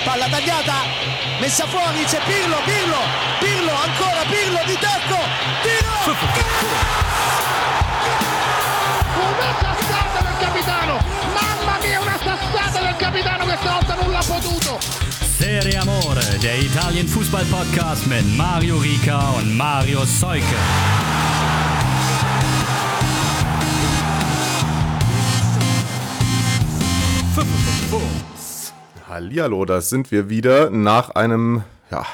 palla tagliata, messa fuori, c'è Pirlo, ancora Pirlo di tacco, tiro! Una sassata del capitano, mamma mia, una sassata del capitano, questa volta non l'ha potuto. Serie Amore, der Italien-Fußball-Podcast mit Mario Rica und Mario Seuke. Hallihallo, da sind wir wieder nach einem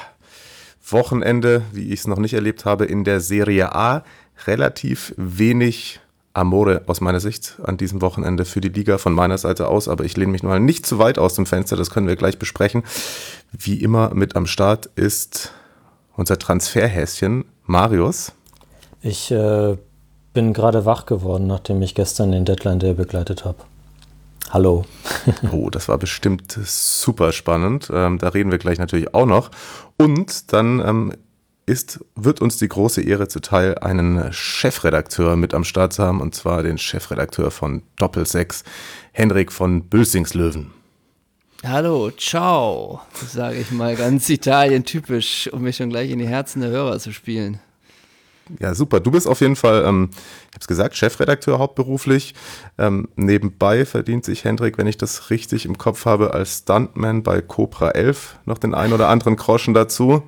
Wochenende, wie ich es noch nicht erlebt habe, in der Serie A. Relativ wenig Amore aus meiner Sicht an diesem Wochenende für die Liga von meiner Seite aus, aber ich lehne mich mal nicht zu weit aus dem Fenster, das können wir gleich besprechen. Wie immer mit am Start ist unser Transferhäschen Marius. Ich bin gerade wach geworden, nachdem ich gestern den Deadline Day begleitet habe. Hallo. Oh, das war bestimmt super spannend. Da reden wir gleich natürlich auch noch. Und dann wird uns die große Ehre zuteil, einen Chefredakteur mit am Start zu haben, und zwar den Chefredakteur von Doppelsechs, Henrik von Bülsingslöwen. Hallo, ciao, sage ich mal ganz Italien-typisch, um mich schon gleich in die Herzen der Hörer zu spielen. Ja, super. Du bist auf jeden Fall, ich habe es gesagt, Chefredakteur hauptberuflich. Nebenbei verdient sich Hendrik, wenn ich das richtig im Kopf habe, als Stuntman bei Cobra 11 noch den ein oder anderen Groschen dazu.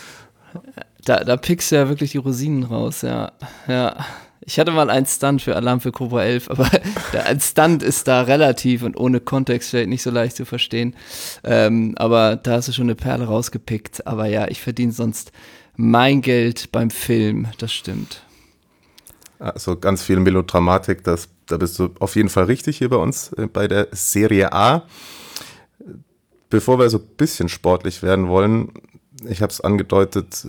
Da pickst du ja wirklich die Rosinen raus, ja. Ich hatte mal einen Stunt für Alarm für Cobra 11, aber ein Stunt ist da relativ und ohne Kontext vielleicht nicht so leicht zu verstehen. Aber da hast du schon eine Perle rausgepickt. Aber ja, ich verdiene sonst mein Geld beim Film, das stimmt. Also ganz viel Melodramatik, da bist du auf jeden Fall richtig hier bei uns bei der Serie A. Bevor wir so ein bisschen sportlich werden wollen, ich habe es angedeutet,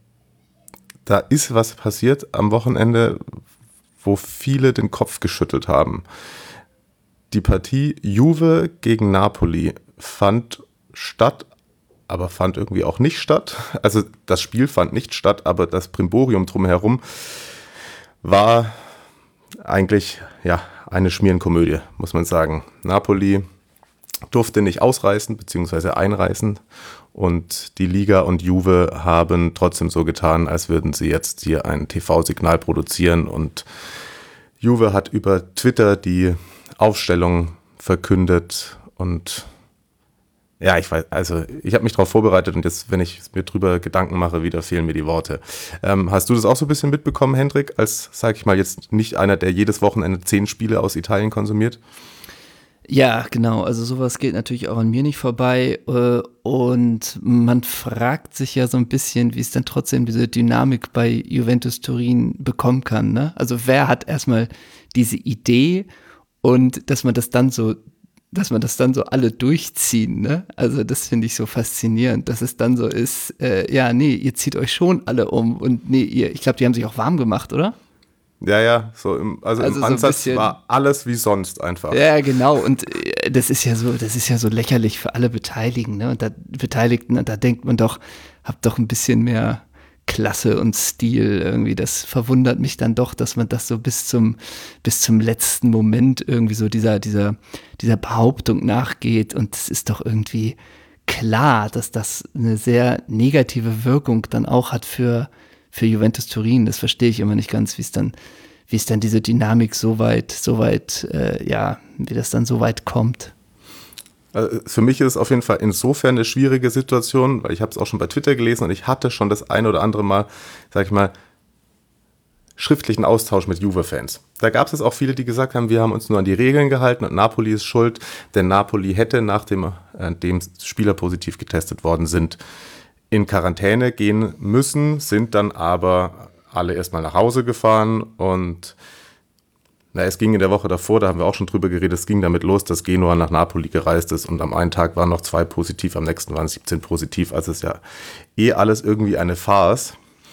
da ist was passiert am Wochenende, wo viele den Kopf geschüttelt haben. Die Partie Juve gegen Napoli fand statt, aber fand irgendwie auch nicht statt. Also das Spiel fand nicht statt, aber das Brimborium drumherum war eigentlich eine Schmierenkomödie, muss man sagen. Napoli durfte nicht ausreißen bzw. einreißen und die Liga und Juve haben trotzdem so getan, als würden sie jetzt hier ein TV-Signal produzieren, und Juve hat über Twitter die Aufstellung verkündet. Und ja, ich habe mich darauf vorbereitet, und jetzt, wenn ich mir drüber Gedanken mache, wieder fehlen mir die Worte. Hast du das auch so ein bisschen mitbekommen, Hendrik, als, sag ich mal, jetzt nicht einer, der jedes Wochenende 10 Spiele aus Italien konsumiert? Ja, genau, also sowas geht natürlich auch an mir nicht vorbei, und man fragt sich ja so ein bisschen, wie es dann trotzdem diese Dynamik bei Juventus Turin bekommen kann, ne? Also wer hat erstmal diese Idee, und dass man das dann so alle durchziehen, ne? Also das finde ich so faszinierend, dass es dann so ist, ihr zieht euch schon alle um, und ich glaube, die haben sich auch warm gemacht, oder? Ja, im Ansatz so war alles wie sonst einfach. Ja, genau, und das ist ja so lächerlich für alle Beteiligten, ne? Und da denkt man doch, habt doch ein bisschen mehr Klasse und Stil irgendwie. Das verwundert mich dann doch, dass man das so bis zum letzten Moment irgendwie so dieser Behauptung nachgeht, und es ist doch irgendwie klar, dass das eine sehr negative Wirkung dann auch hat für Juventus Turin. Das verstehe ich immer nicht ganz, wie es dann diese Dynamik wie das dann so weit kommt. Also für mich ist es auf jeden Fall insofern eine schwierige Situation, weil ich habe es auch schon bei Twitter gelesen, und ich hatte schon das ein oder andere Mal, sag ich mal, schriftlichen Austausch mit Juve-Fans. Da gab es jetzt auch viele, die gesagt haben, wir haben uns nur an die Regeln gehalten und Napoli ist schuld, denn Napoli hätte, nachdem Spieler positiv getestet worden sind, in Quarantäne gehen müssen, sind dann aber alle erstmal nach Hause gefahren, und es ging in der Woche davor, da haben wir auch schon drüber geredet, es ging damit los, dass Genua nach Napoli gereist ist, und am einen Tag waren noch 2 positiv, am nächsten waren 17 positiv, also ist ja alles irgendwie eine Farce.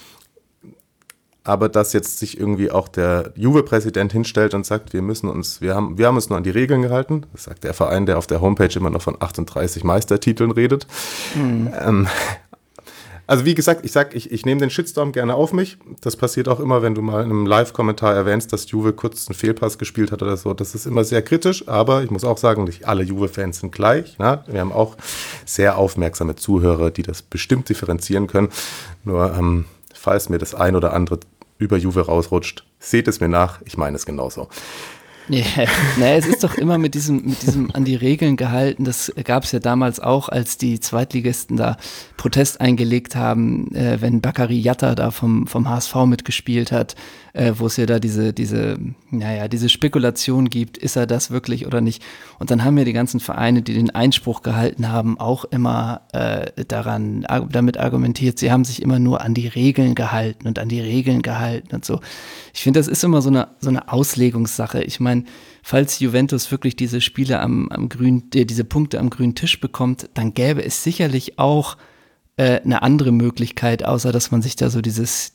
Aber dass jetzt sich irgendwie auch der Juve-Präsident hinstellt und sagt, wir haben uns nur an die Regeln gehalten, das sagt der Verein, der auf der Homepage immer noch von 38 Meistertiteln redet, Also wie gesagt, ich nehme den Shitstorm gerne auf mich. Das passiert auch immer, wenn du mal in einem Live-Kommentar erwähnst, dass Juve kurz einen Fehlpass gespielt hat oder so. Das ist immer sehr kritisch, aber ich muss auch sagen, nicht alle Juve-Fans sind gleich. Na? Wir haben auch sehr aufmerksame Zuhörer, die das bestimmt differenzieren können. Nur falls mir das ein oder andere über Juve rausrutscht, seht es mir nach, ich meine es genauso. Ja, naja, es ist doch immer mit diesem an die Regeln gehalten. Das gab es ja damals auch, als die Zweitligisten da Protest eingelegt haben, wenn Bakary Yatta da vom HSV mitgespielt hat, wo es ja da diese Spekulation gibt, ist er das wirklich oder nicht? Und dann haben ja die ganzen Vereine, die den Einspruch gehalten haben, auch immer damit argumentiert, sie haben sich immer nur an die Regeln gehalten und so. Ich finde, das ist immer so eine Auslegungssache. Ich meine, falls Juventus wirklich diese Spiele diese Punkte am grünen Tisch bekommt, dann gäbe es sicherlich auch eine andere Möglichkeit, außer dass man sich da so diese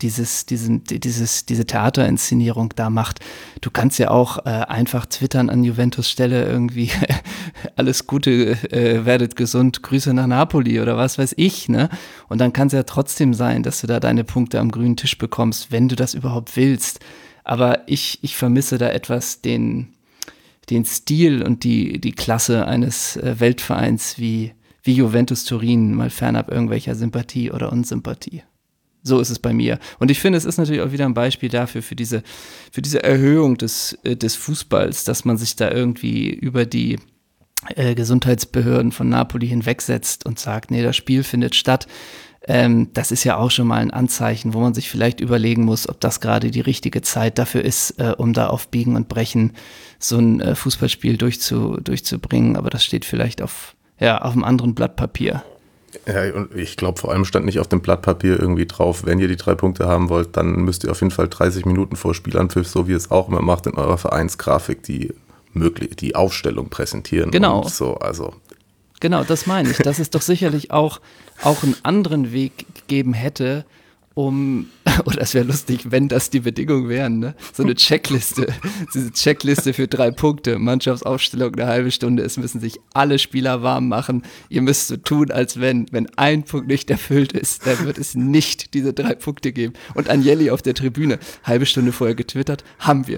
Theaterinszenierung da macht. Du kannst ja auch einfach twittern an Juventus Stelle irgendwie alles Gute, werdet gesund, Grüße nach Napoli oder was weiß ich, ne? Und dann kann es ja trotzdem sein, dass du da deine Punkte am grünen Tisch bekommst, wenn du das überhaupt willst. Aber ich vermisse da etwas den Stil und die Klasse eines Weltvereins wie Juventus Turin, mal fernab irgendwelcher Sympathie oder Unsympathie. So ist es bei mir. Und ich finde, es ist natürlich auch wieder ein Beispiel dafür, für diese Erhöhung des Fußballs, dass man sich da irgendwie über die Gesundheitsbehörden von Napoli hinwegsetzt und sagt, nee, das Spiel findet statt. Das ist ja auch schon mal ein Anzeichen, wo man sich vielleicht überlegen muss, ob das gerade die richtige Zeit dafür ist, um da auf Biegen und Brechen so ein Fußballspiel durchzubringen. Aber das steht vielleicht auf einem anderen Blatt Papier. Ja, und ich glaube, vor allem stand nicht auf dem Blatt Papier irgendwie drauf, wenn ihr die 3 Punkte haben wollt, dann müsst ihr auf jeden Fall 30 Minuten vor Spielanpfiff, so wie ihr es auch immer macht, in eurer Vereinsgrafik die Aufstellung präsentieren. Genau. Und so, also. Genau, das meine ich. Dass es doch sicherlich auch einen anderen Weg gegeben hätte, oder es wäre lustig, wenn das die Bedingungen wären, ne? So eine Checkliste, diese Checkliste für 3 Punkte, Mannschaftsaufstellung 1 halbe Stunde, es müssen sich alle Spieler warm machen, ihr müsst so tun, als wenn ein Punkt nicht erfüllt ist, dann wird es nicht diese 3 Punkte geben. Und Agnelli auf der Tribüne, halbe Stunde vorher getwittert, wir haben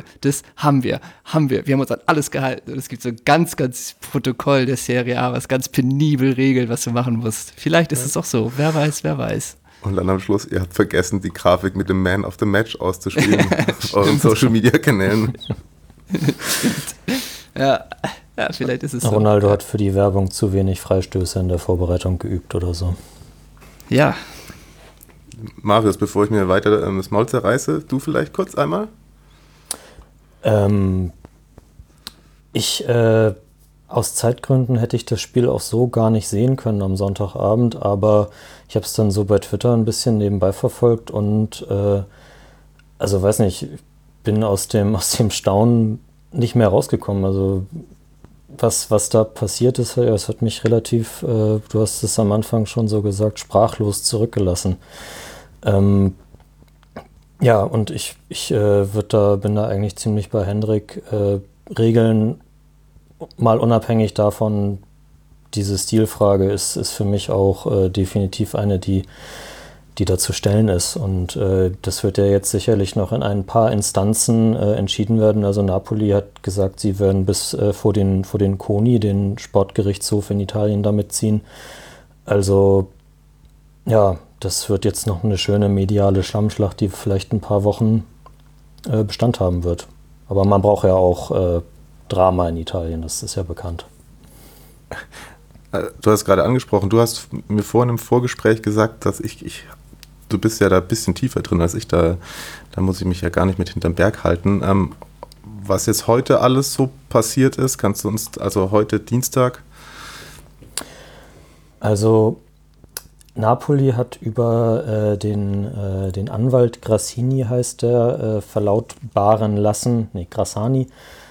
uns an alles gehalten und es gibt so ein ganz, ganz Protokoll der Serie A, was ganz penibel regelt, was du machen musst. Vielleicht ist es auch so, wer weiß. Und dann am Schluss, ihr habt vergessen, die Grafik mit dem Man of the Match auszuspielen auf euren Social-Media-Kanälen. Ja, vielleicht ist es so. Ronaldo hat für die Werbung zu wenig Freistöße in der Vorbereitung geübt oder so. Ja. Marius, bevor ich mir weiter das Maul zerreiße, du vielleicht kurz einmal? Aus Zeitgründen hätte ich das Spiel auch so gar nicht sehen können am Sonntagabend, aber ich habe es dann so bei Twitter ein bisschen nebenbei verfolgt und weiß nicht, ich bin aus dem Staunen nicht mehr rausgekommen. Also was da passiert ist, es hat mich relativ, du hast es am Anfang schon so gesagt, sprachlos zurückgelassen. Und ich bin da eigentlich ziemlich bei Hendrik, Regeln mal unabhängig davon, diese Stilfrage ist für mich auch definitiv eine, die da zu stellen ist. Und das wird ja jetzt sicherlich noch in ein paar Instanzen entschieden werden. Also Napoli hat gesagt, sie werden bis vor den CONI, den Sportgerichtshof in Italien, damit ziehen. Also ja, das wird jetzt noch eine schöne mediale Schlammschlacht, die vielleicht ein paar Wochen Bestand haben wird. Aber man braucht ja auch Drama in Italien, das ist ja bekannt. Du hast gerade angesprochen, du hast mir vorhin im Vorgespräch gesagt, dass du bist ja da ein bisschen tiefer drin als ich, da muss ich mich ja gar nicht mit hinterm Berg halten. Was jetzt heute alles so passiert ist, kannst du uns, also heute Dienstag? Also Napoli hat über den Anwalt Grassini, heißt der, verlautbaren lassen, Grassani,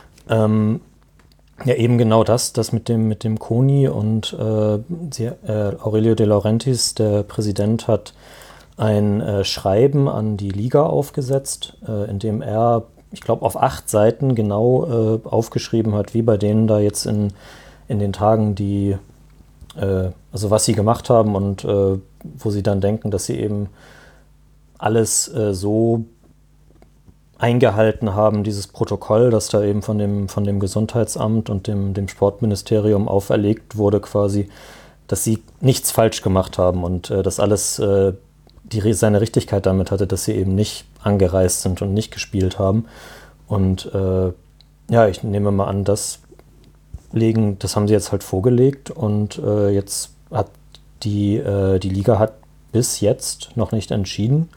ja eben genau das mit dem CONI und Aurelio De Laurentiis, der Präsident, hat ein Schreiben an die Liga aufgesetzt, in dem er, ich glaube, auf 8 Seiten genau aufgeschrieben hat, wie bei denen da jetzt in den Tagen, die also was sie gemacht haben und wo sie dann denken, dass sie eben alles so eingehalten haben, dieses Protokoll, das da eben von dem Gesundheitsamt und dem Sportministerium auferlegt wurde quasi, dass sie nichts falsch gemacht haben und dass alles seine Richtigkeit damit hatte, dass sie eben nicht angereist sind und nicht gespielt haben. Und ich nehme mal an, das haben sie jetzt halt vorgelegt und jetzt hat die Liga hat bis jetzt noch nicht entschieden,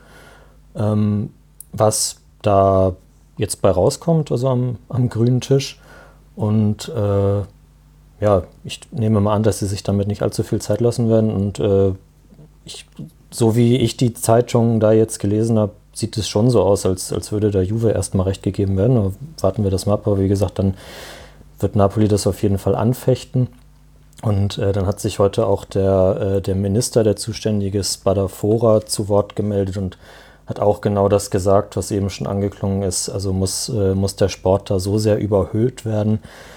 was da jetzt bei rauskommt, also am grünen Tisch. Und ich nehme mal an, dass sie sich damit nicht allzu viel Zeit lassen werden. Und so wie ich die Zeitung da jetzt gelesen habe, sieht es schon so aus, als würde der Juve erstmal recht gegeben werden. Aber warten wir das mal ab. Aber wie gesagt, dann wird Napoli das auf jeden Fall anfechten. Und dann hat sich heute auch der Minister, der zuständige Spadafora, zu Wort gemeldet und hat auch genau das gesagt, was eben schon angeklungen ist. Also muss der Sport da so sehr überhöht werden,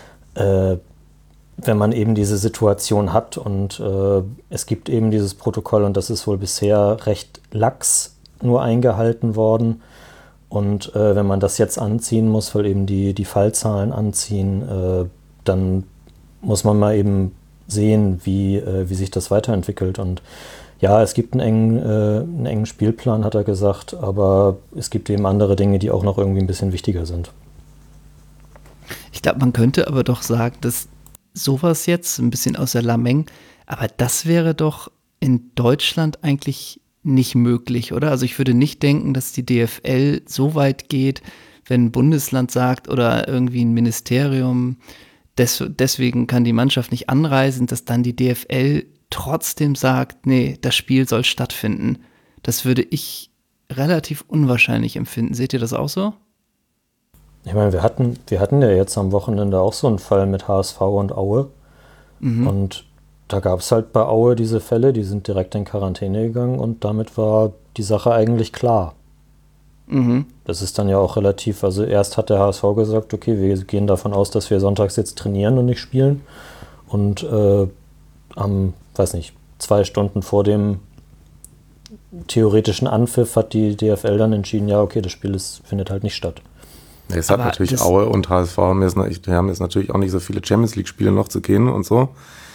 wenn man eben diese Situation hat. Und es gibt eben dieses Protokoll und das ist wohl bisher recht lax nur eingehalten worden. Und wenn man das jetzt anziehen muss, weil eben die Fallzahlen anziehen, dann muss man mal eben sehen, wie sich das weiterentwickelt. Und ja, es gibt einen engen Spielplan, hat er gesagt, aber es gibt eben andere Dinge, die auch noch irgendwie ein bisschen wichtiger sind. Ich glaube, man könnte aber doch sagen, dass sowas jetzt ein bisschen außer Lameng, aber das wäre doch in Deutschland eigentlich nicht möglich, oder? Also ich würde nicht denken, dass die DFL so weit geht, wenn ein Bundesland sagt oder irgendwie ein Ministerium, deswegen kann die Mannschaft nicht anreisen, dass dann die DFL trotzdem sagt, nee, das Spiel soll stattfinden. Das würde ich relativ unwahrscheinlich empfinden. Seht ihr das auch so? Ich meine, wir hatten ja jetzt am Wochenende auch so einen Fall mit HSV und Aue. Mhm. Und da gab es halt bei Aue diese Fälle, die sind direkt in Quarantäne gegangen und damit war die Sache eigentlich klar. Mhm. Das ist dann ja auch relativ, also erst hat der HSV gesagt, okay, wir gehen davon aus, dass wir sonntags jetzt trainieren und nicht spielen. Und am 2 Stunden vor dem theoretischen Anpfiff hat die DFL dann entschieden, ja, okay, das Spiel findet halt nicht statt. Es hat natürlich Aue und HSV haben jetzt natürlich auch nicht so viele Champions-League-Spiele noch zu gehen und so.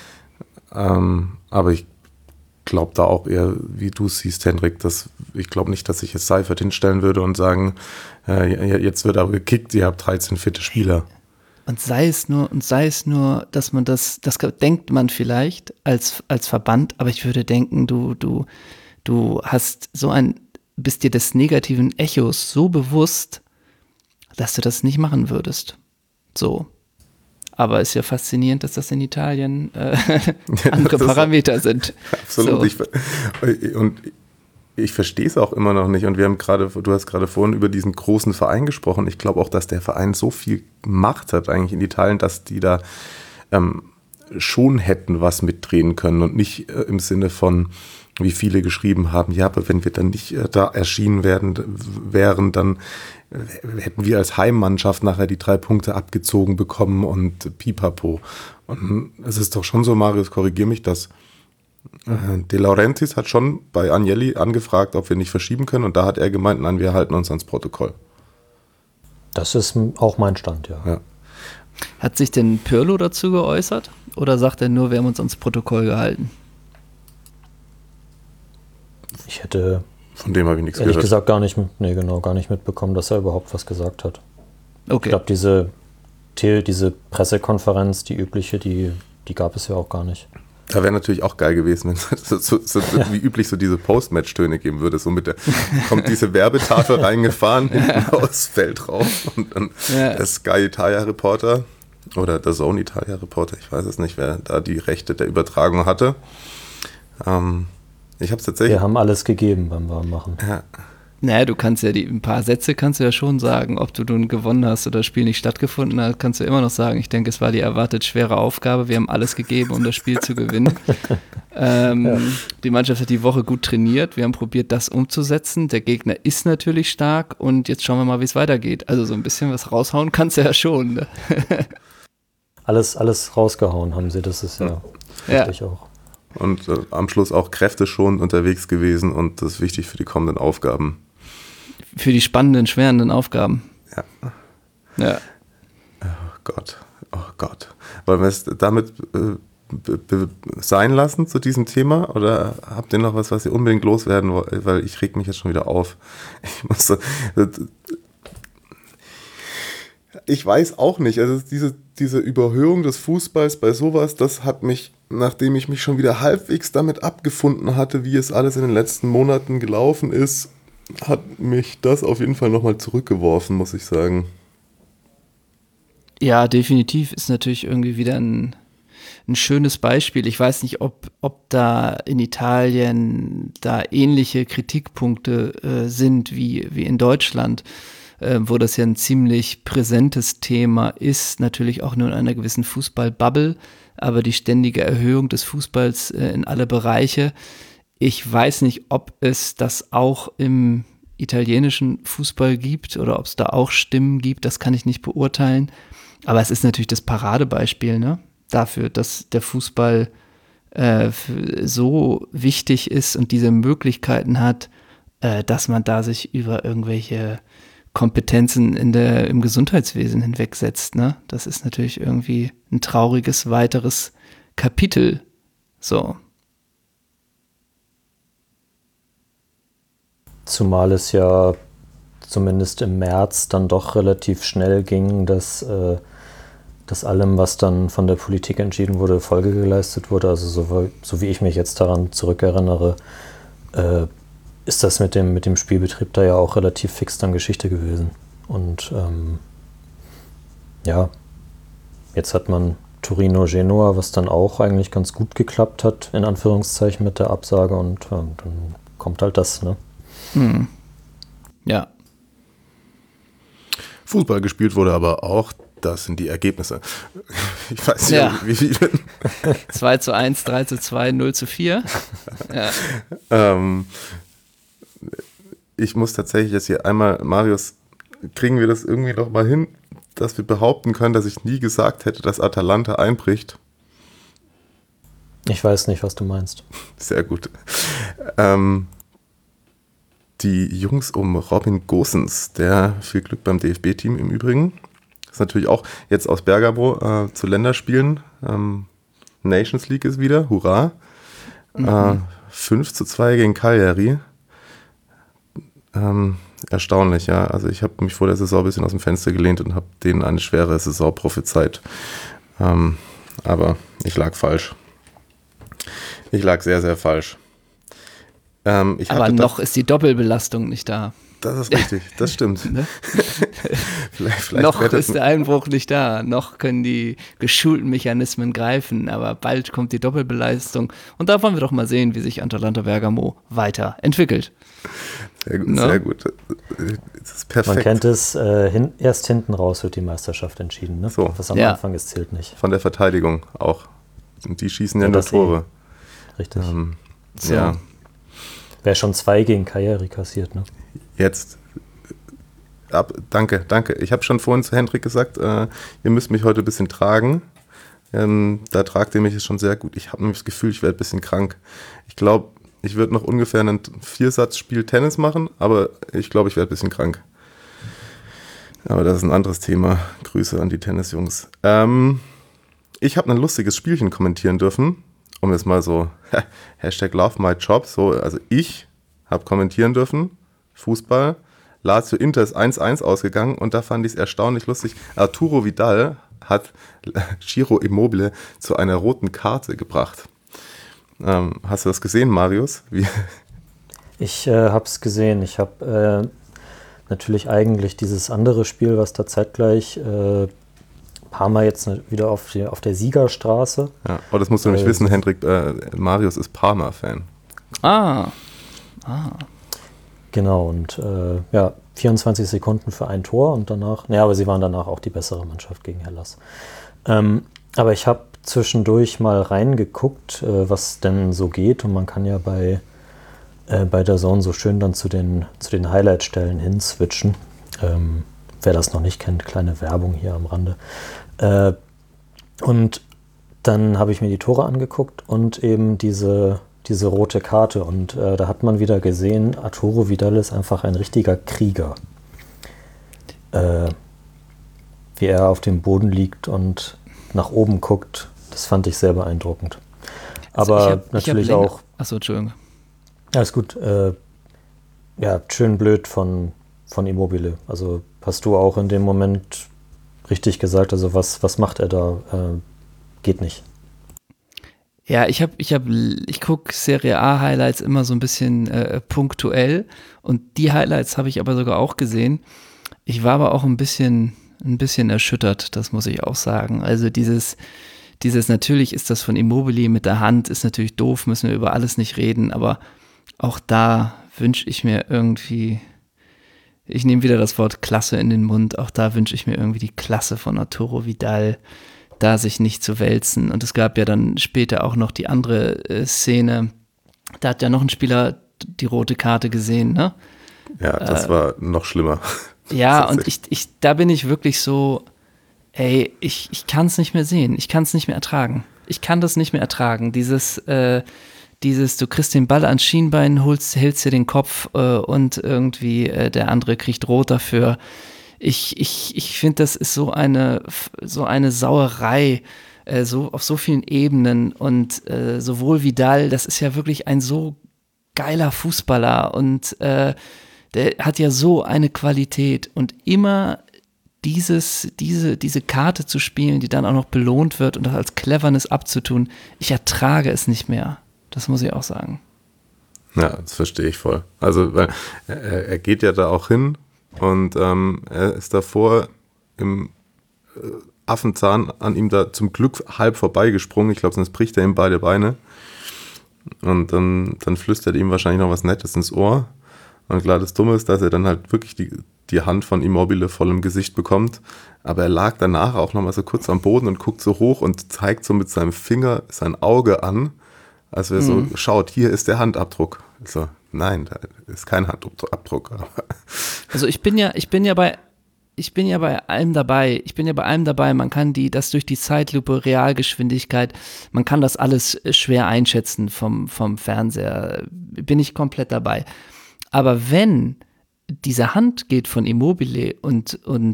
Aber ich glaube da auch eher, wie du siehst, Hendrik, ich glaube nicht, dass ich jetzt Seifert hinstellen würde und sagen, jetzt wird aber gekickt, ihr habt 13 fitte Spieler. Und sei es nur, dass man das denkt man vielleicht als Verband, aber ich würde denken, du hast bist dir des negativen Echos so bewusst, dass du das nicht machen würdest. So. Aber es ist ja faszinierend, dass das in Italien andere Parameter sind. Absolut. So. Ich verstehe es auch immer noch nicht. Und du hast gerade vorhin über diesen großen Verein gesprochen. Ich glaube auch, dass der Verein so viel Macht hat eigentlich in Italien, dass die da schon hätten was mitdrehen können und nicht im Sinne von, wie viele geschrieben haben, ja, aber wenn wir dann nicht da erschienen wären, dann hätten wir als Heimmannschaft nachher die 3 Punkte abgezogen bekommen und pipapo. Und es ist doch schon so, Marius, korrigier mich, dass De Laurentiis hat schon bei Agnelli angefragt, ob wir nicht verschieben können und da hat er gemeint, nein, wir halten uns ans Protokoll. Das ist auch mein Stand, ja. Hat sich denn Pirlo dazu geäußert oder sagt er nur, wir haben uns ans Protokoll gehalten? Ich hätte von dem habe ich nichts ehrlich gehört. gesagt gar nicht mitbekommen, dass er überhaupt was gesagt hat. Okay. Ich glaube, diese Pressekonferenz, die übliche, die gab es ja auch gar nicht. Da wäre natürlich auch geil gewesen, wenn es wie üblich so diese Post-Match-Töne geben würde. So kommt diese Werbetafel reingefahren, hinten aufs Feld drauf und dann der Sky Italia-Reporter oder der Zone Italia-Reporter, ich weiß es nicht, wer da die Rechte der Übertragung hatte. Ich habe es tatsächlich. Wir haben alles gegeben beim Warmmachen. Ja. Naja, du kannst ja ein paar Sätze kannst du ja schon sagen, ob du nun gewonnen hast oder das Spiel nicht stattgefunden hat, kannst du immer noch sagen, ich denke, es war die erwartet schwere Aufgabe, wir haben alles gegeben, um das Spiel zu gewinnen. Die Mannschaft hat die Woche gut trainiert, wir haben probiert, das umzusetzen, der Gegner ist natürlich stark und jetzt schauen wir mal, wie es weitergeht. Also so ein bisschen was raushauen kannst du ja schon. Ne? Alles rausgehauen haben sie, das ist ja richtig auch. Und am Schluss auch kräfteschonend unterwegs gewesen und das ist wichtig für die kommenden Aufgaben. Für die spannenden, schwerenden Aufgaben. Ja. Oh Gott. Wollen wir es damit sein lassen zu diesem Thema? Oder habt ihr noch was ihr unbedingt loswerden wollt? Weil ich reg mich jetzt schon wieder auf. Ich weiß auch nicht. Also diese Überhöhung des Fußballs bei sowas, das hat mich, nachdem ich mich schon wieder halbwegs damit abgefunden hatte, wie es alles in den letzten Monaten gelaufen ist, hat mich das auf jeden Fall nochmal zurückgeworfen, muss ich sagen. Ja, definitiv ist natürlich irgendwie wieder ein schönes Beispiel. Ich weiß nicht, ob da in Italien da ähnliche Kritikpunkte sind wie in Deutschland, wo das ja ein ziemlich präsentes Thema ist, natürlich auch nur in einer gewissen Fußball-Bubble, aber die ständige Erhöhung des Fußballs in alle Bereiche. Ich weiß nicht, ob es das auch im italienischen Fußball gibt oder ob es da auch Stimmen gibt, das kann ich nicht beurteilen. Aber es ist natürlich das Paradebeispiel, ne? Dafür, dass der Fußball so wichtig ist und diese Möglichkeiten hat, dass man da sich über irgendwelche Kompetenzen im Gesundheitswesen hinwegsetzt. Ne? Das ist natürlich irgendwie ein trauriges weiteres Kapitel. So. Zumal es ja zumindest im März dann doch relativ schnell ging, dass allem, was dann von der Politik entschieden wurde, Folge geleistet wurde. Also so wie ich mich jetzt daran zurückerinnere, ist das mit dem Spielbetrieb da ja auch relativ fix dann Geschichte gewesen. Und jetzt hat man Torino-Genoa, was dann auch eigentlich ganz gut geklappt hat, in Anführungszeichen mit der Absage und dann kommt halt das, ne? Ja. Fußball gespielt wurde aber auch, das sind die Ergebnisse. Ich weiß nicht, wie viele. 2:1, 3:2, 0:4. Ja. Ich muss tatsächlich jetzt hier einmal, Marius, kriegen wir das irgendwie noch mal hin, dass wir behaupten können, dass ich nie gesagt hätte, dass Atalanta einbricht? Ich weiß nicht, was du meinst. Sehr gut. Die Jungs um Robin Gosens, der viel Glück beim DFB-Team im Übrigen, ist natürlich auch jetzt aus Bergamo zu Länderspielen. Nations League ist wieder, hurra. 5:2 gegen Cagliari. Erstaunlich, ja. Also ich habe mich vor der Saison ein bisschen aus dem Fenster gelehnt und habe denen eine schwere Saison prophezeit. Aber ich lag falsch. Ich lag sehr, sehr falsch. Aber noch ist die Doppelbelastung nicht da. Das ist richtig, das stimmt. Ne? vielleicht noch ist der Einbruch nicht da, noch können die geschulten Mechanismen greifen, aber bald kommt die Doppelbelastung und da wollen wir doch mal sehen, wie sich Atalanta Bergamo weiterentwickelt. Sehr gut, no? Sehr gut. Das ist perfekt. Man kennt es, erst hinten raus wird die Meisterschaft entschieden. Ne? So. Was am Anfang ist, zählt nicht. Von der Verteidigung auch. Und die schießen ja nur Tore. Richtig. So. Ja. Wäre schon 2 gegen Cagliari kassiert, ne? Jetzt. Danke. Ich habe schon vorhin zu Hendrik gesagt, ihr müsst mich heute ein bisschen tragen. Da tragt ihr mich jetzt schon sehr gut. Ich habe nämlich das Gefühl, ich werde ein bisschen krank. Ich glaube, ich würde noch ungefähr ein 4-Satz-Spiel Tennis machen, aber ich glaube, ich werde ein bisschen krank. Aber das ist ein anderes Thema. Grüße an die Tennisjungs. Ich habe ein lustiges Spielchen kommentieren dürfen, um jetzt mal so #LoveMyJob, so, also ich habe kommentieren dürfen, Fußball, Lazio Inter ist 1:1 ausgegangen und da fand ich es erstaunlich lustig. Arturo Vidal hat Ciro Immobile zu einer roten Karte gebracht. Hast du das gesehen, Marius? Ich habe es gesehen. Ich habe natürlich eigentlich dieses andere Spiel, was da zeitgleich Parma jetzt wieder auf der Siegerstraße. Ja, aber das musst du nämlich wissen, Hendrik, Marius ist Parma-Fan. Genau, und 24 Sekunden für ein Tor und danach, aber sie waren danach auch die bessere Mannschaft gegen Hellas. Aber ich habe zwischendurch mal reingeguckt, was denn so geht und man kann ja bei DAZN so schön dann zu den Highlight-Stellen hinswitchen. Wer das noch nicht kennt, kleine Werbung hier am Rande. Und dann habe ich mir die Tore angeguckt und eben diese rote Karte. Und da hat man wieder gesehen, Arturo Vidal ist einfach ein richtiger Krieger. Wie er auf dem Boden liegt und nach oben guckt, das fand ich sehr beeindruckend. Aber natürlich auch... Achso, Entschuldigung. Alles gut. Ja, schön blöd von Immobile. Also hast du auch in dem Moment richtig gesagt, also was macht er da? Geht nicht. Ja, ich gucke Serie A Highlights immer so ein bisschen punktuell und die Highlights habe ich aber sogar auch gesehen. Ich war aber auch ein bisschen erschüttert, das muss ich auch sagen. Also dieses natürlich ist das von Immobile mit der Hand, ist natürlich doof, müssen wir über alles nicht reden, aber auch da wünsche ich mir irgendwie, ich nehme wieder das Wort Klasse in den Mund, auch da wünsche ich mir irgendwie die Klasse von Arturo Vidal, da sich nicht zu wälzen. Und es gab ja dann später auch noch die andere Szene, da hat ja noch ein Spieler die rote Karte gesehen, ne? Ja, das war noch schlimmer. Ja, und da bin ich wirklich so, ey, ich kann es nicht mehr sehen, ich kann es nicht mehr ertragen. Ich kann das nicht mehr ertragen. Dieses, du kriegst den Ball ans Schienbein, hältst dir den Kopf und irgendwie der andere kriegt rot dafür. Ich finde, das ist so eine Sauerei, so auf so vielen Ebenen und sowohl Vidal, das ist ja wirklich ein so geiler Fußballer und der hat ja so eine Qualität und immer diese Karte zu spielen, die dann auch noch belohnt wird und das als Cleverness abzutun, ich ertrage es nicht mehr. Das muss ich auch sagen. Ja, das verstehe ich voll. Also, weil er geht ja da auch hin und er ist davor im Affenzahn an ihm da zum Glück halb vorbeigesprungen. Ich glaube, sonst bricht er ihm beide Beine. Und dann flüstert ihm wahrscheinlich noch was Nettes ins Ohr. Und klar, das Dumme ist, dass er dann halt wirklich die Hand von Immobile voll im Gesicht bekommt. Aber er lag danach auch nochmal so kurz am Boden und guckt so hoch und zeigt so mit seinem Finger sein Auge an. Als wäre so, schaut, hier ist der Handabdruck. So, nein, da ist kein Handabdruck. Also ich bin ja bei allem dabei. Man kann das durch die Zeitlupe, Realgeschwindigkeit, man kann das alles schwer einschätzen vom Fernseher. Bin ich komplett dabei. Aber wenn diese Hand geht von Immobile und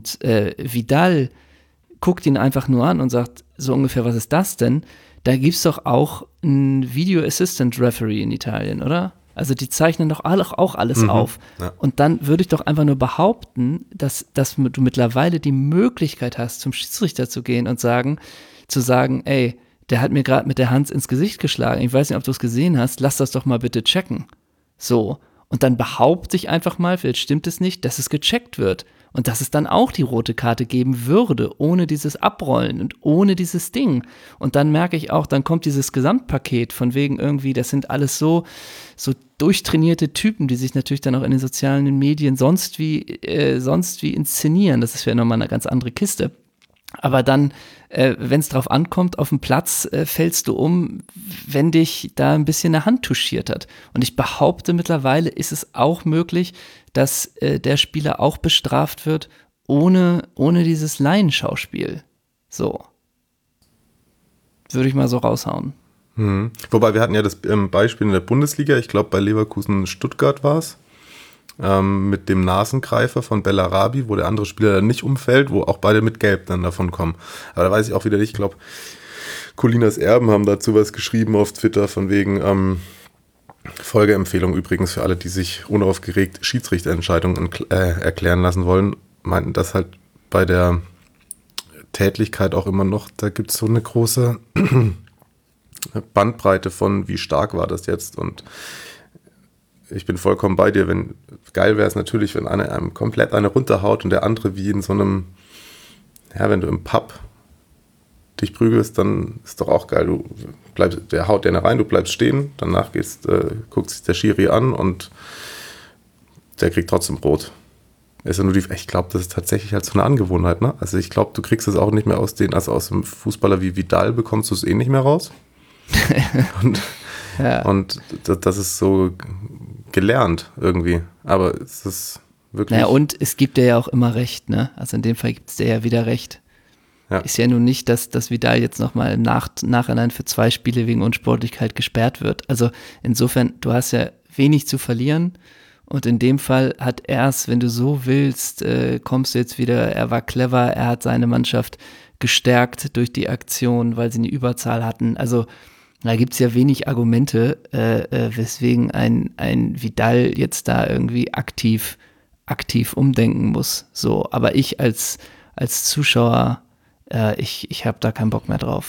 Vidal guckt ihn einfach nur an und sagt so ungefähr, was ist das denn? Da gibt es doch auch einen Video Assistant Referee in Italien, oder? Also die zeichnen doch auch alles auf. Ja. Und dann würde ich doch einfach nur behaupten, dass du mittlerweile die Möglichkeit hast, zum Schiedsrichter zu gehen und zu sagen, ey, der hat mir gerade mit der Hand ins Gesicht geschlagen. Ich weiß nicht, ob du es gesehen hast. Lass das doch mal bitte checken. So. Und dann behaupte ich einfach mal, vielleicht stimmt es nicht, dass es gecheckt wird. Und dass es dann auch die rote Karte geben würde, ohne dieses Abrollen und ohne dieses Ding. Und dann merke ich auch, dann kommt dieses Gesamtpaket von wegen irgendwie, das sind alles so durchtrainierte Typen, die sich natürlich dann auch in den sozialen Medien sonst wie inszenieren. Das ist ja nochmal eine ganz andere Kiste. Aber dann, wenn es drauf ankommt, auf dem Platz fällst du um, wenn dich da ein bisschen eine Hand touchiert hat. Und ich behaupte, mittlerweile ist es auch möglich, dass der Spieler auch bestraft wird, ohne dieses Laienschauspiel. So. Würde ich mal so raushauen. Wobei, wir hatten ja das Beispiel in der Bundesliga, ich glaube bei Leverkusen Stuttgart war es, mit dem Nasengreifer von Bellarabi, wo der andere Spieler dann nicht umfällt, wo auch beide mit Gelb dann davon kommen. Aber da weiß ich auch wieder nicht, ich glaube, Colinas Erben haben dazu was geschrieben auf Twitter von wegen Folgeempfehlung übrigens für alle, die sich unaufgeregt Schiedsrichterentscheidungen erklären lassen wollen, meinten, dass halt bei der Tätlichkeit auch immer noch, da gibt es so eine große Bandbreite von, wie stark war das jetzt, und ich bin vollkommen bei dir, geil wäre es natürlich, wenn einem komplett eine runterhaut und der andere wie in so einem, ja, wenn du im Pub dich prügelst, dann ist doch auch geil, der haut dir rein, du bleibst stehen, danach guckt sich der Schiri an und der kriegt trotzdem rot. Ist ja nur ich glaube, das ist tatsächlich halt so eine Angewohnheit, ne? Also ich glaube, du kriegst es auch nicht mehr aus einem Fußballer wie Vidal bekommst du es eh nicht mehr raus. Und das ist so gelernt irgendwie, aber es ist wirklich... Naja, und es gibt dir ja auch immer recht, ne? Also in dem Fall gibt es dir ja wieder recht. ist ja nun nicht, dass Vidal jetzt nochmal im Nachhinein für 2 Spiele wegen Unsportlichkeit gesperrt wird. Also insofern, du hast ja wenig zu verlieren und in dem Fall hat er es, wenn du so willst, kommst du jetzt wieder, er war clever, er hat seine Mannschaft gestärkt durch die Aktion, weil sie eine Überzahl hatten. Also da gibt es ja wenig Argumente, weswegen ein Vidal jetzt da irgendwie aktiv umdenken muss. So, aber ich als Zuschauer, ich habe da keinen Bock mehr drauf.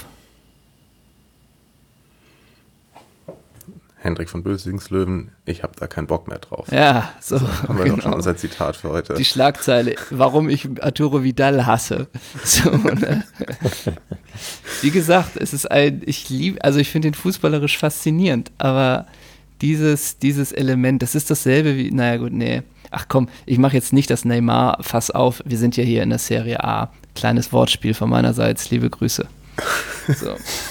Hendrik von Bösingslöwen, ich habe da keinen Bock mehr drauf. Ja, so. Haben wir doch schon unser Zitat für heute. Die Schlagzeile, warum ich Arturo Vidal hasse. So, ne? Wie gesagt, es ist ich finde den fußballerisch faszinierend, aber dieses Element, das ist dasselbe wie, naja gut, nee. Ach komm, ich mache jetzt nicht das Neymar-Fass auf, wir sind ja hier in der Serie A. Kleines Wortspiel von meinerseits, liebe Grüße. So.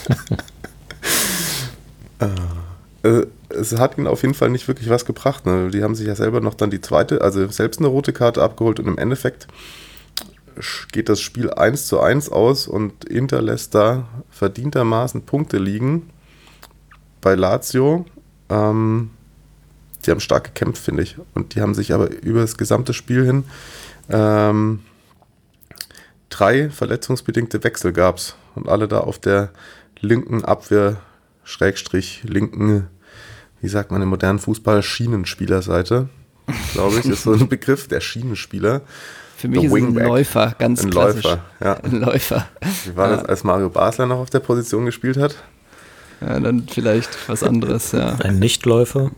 Es hat ihnen auf jeden Fall nicht wirklich was gebracht. Ne? Die haben sich ja selber noch dann die zweite, also selbst eine rote Karte abgeholt und im Endeffekt geht das Spiel 1:1 aus und Inter lässt da verdientermaßen Punkte liegen bei Lazio. Die haben stark gekämpft, finde ich. Und die haben sich aber über das gesamte Spiel hin 3 verletzungsbedingte Wechsel gab es. Und alle da auf der linken Abwehr, linken, wie sagt man im modernen Fußball, Schienenspielerseite, glaube ich, ist so ein Begriff, der Schienenspieler. Für mich ist es ein Läufer, ganz ein klassisch. Läufer, ja. Ein Läufer. Wie war das, als Mario Basler noch auf der Position gespielt hat? Ja, dann vielleicht was anderes, ja. Ein Nichtläufer.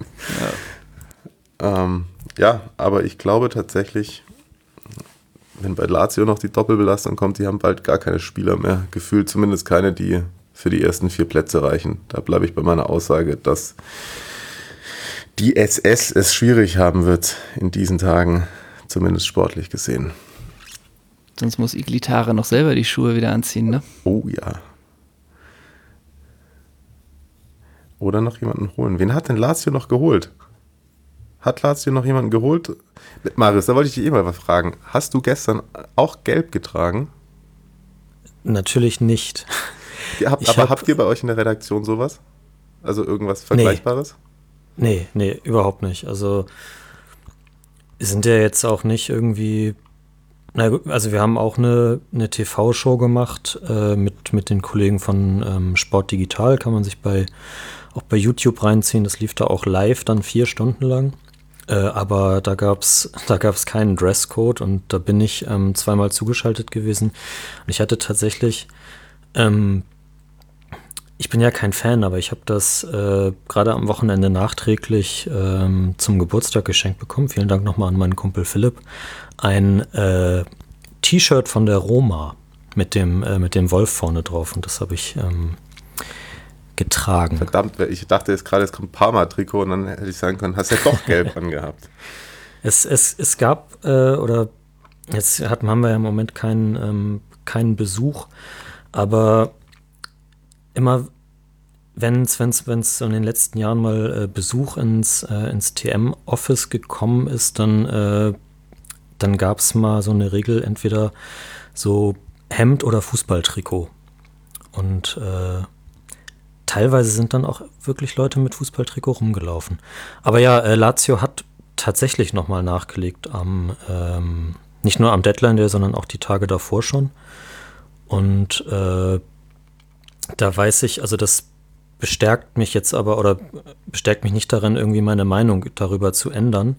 Ja, aber ich glaube tatsächlich, wenn bei Lazio noch die Doppelbelastung kommt, die haben bald gar keine Spieler mehr. Gefühlt zumindest keine, die für die ersten 4 Plätze reichen. Da bleibe ich bei meiner Aussage, dass die SS es schwierig haben wird in diesen Tagen, zumindest sportlich gesehen. Sonst muss Iglitare noch selber die Schuhe wieder anziehen, ne? Oh ja. Oder noch jemanden holen. Wen hat denn Lazio noch geholt? Hat Lazio noch jemanden geholt? Marius, da wollte ich dich mal was fragen. Hast du gestern auch gelb getragen? Natürlich nicht. Habt ihr bei euch in der Redaktion sowas? Also irgendwas Vergleichbares? Nee, überhaupt nicht. Also wir sind ja jetzt auch nicht irgendwie, also wir haben auch eine TV-Show gemacht mit den Kollegen von Sport Digital, kann man sich auch bei YouTube reinziehen. Das lief da auch live dann 4 Stunden lang. Aber da gab's keinen Dresscode und da bin ich 2-mal zugeschaltet gewesen. Und ich hatte tatsächlich, ich bin ja kein Fan, aber ich habe das gerade am Wochenende nachträglich zum Geburtstag geschenkt bekommen. Vielen Dank nochmal an meinen Kumpel Philipp. Ein T-Shirt von der Roma mit dem Wolf vorne drauf und das habe ich getragen. Verdammt, ich dachte jetzt gerade, es kommt Parma-Trikot und dann hätte ich sagen können, hast ja doch gelb angehabt. Es gab, jetzt haben wir ja im Moment keinen Besuch, aber immer, wenn es in den letzten Jahren mal Besuch ins TM-Office gekommen ist, dann gab es mal so eine Regel, entweder so Hemd oder Fußballtrikot. Und teilweise sind dann auch wirklich Leute mit Fußballtrikot rumgelaufen. Aber ja, Lazio hat tatsächlich nochmal nachgelegt nicht nur am Deadline Day, sondern auch die Tage davor schon. Und da weiß ich, also das bestärkt mich jetzt aber, oder bestärkt mich nicht darin, irgendwie meine Meinung darüber zu ändern.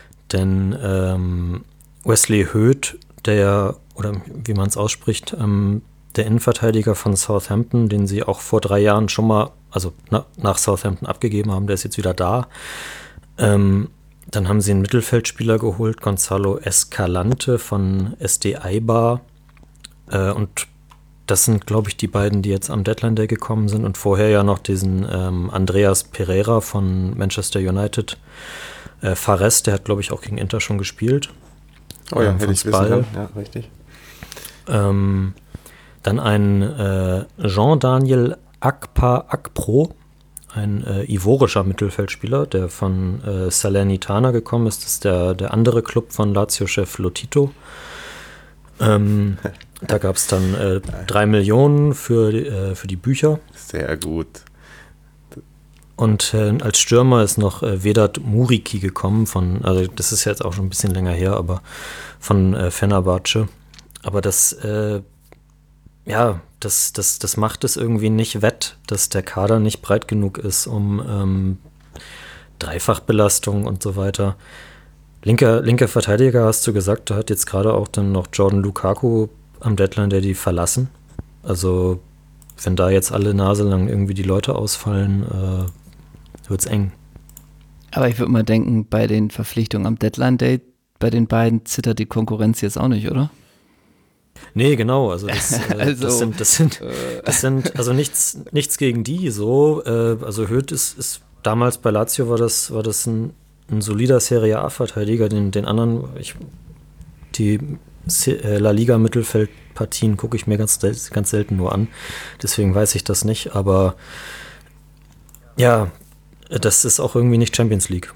Denn Wesley Hoedt, oder wie man es ausspricht, der Innenverteidiger von Southampton, den sie auch vor 3 Jahren schon mal, also nach Southampton abgegeben haben, der ist jetzt wieder da. Dann haben sie einen Mittelfeldspieler geholt, Gonzalo Escalante von SD Eibar. Und das sind, glaube ich, die beiden, die jetzt am Deadline Day gekommen sind. Und vorher ja noch diesen Andreas Pereira von Manchester United. Fares, der hat, glaube ich, auch gegen Inter schon gespielt. Oh ja, hätte ich wissen können. Ja, richtig. Dann ein Jean-Daniel Akpro, ein ivorischer Mittelfeldspieler, der von Salernitana gekommen ist. Das ist der andere Club von Lazio-Chef Lotito. Da gab es dann 3 Millionen für die Bücher. Sehr gut. Und als Stürmer ist noch Vedat Muriqi gekommen also das ist jetzt auch schon ein bisschen länger her, aber von Fenerbahce. Aber das macht es irgendwie nicht wett, dass der Kader nicht breit genug ist, um Dreifachbelastung und so weiter. Linker Verteidiger, hast du gesagt, da hat jetzt gerade auch dann noch Jordan Lukaku am Deadline Day die verlassen. Also wenn da jetzt alle Nase lang irgendwie die Leute ausfallen, wird's eng. Aber ich würde mal denken, bei den Verpflichtungen am Deadline Day, bei den beiden zittert die Konkurrenz jetzt auch nicht, oder? Nee, genau, also das sind also nichts gegen die so. Also Höth ist damals bei Lazio war das ein solider Serie A-Verteidiger, den anderen, die La Liga Mittelfeldpartien gucke ich mir ganz selten nur an, deswegen weiß ich das nicht, aber ja, das ist auch irgendwie nicht Champions League.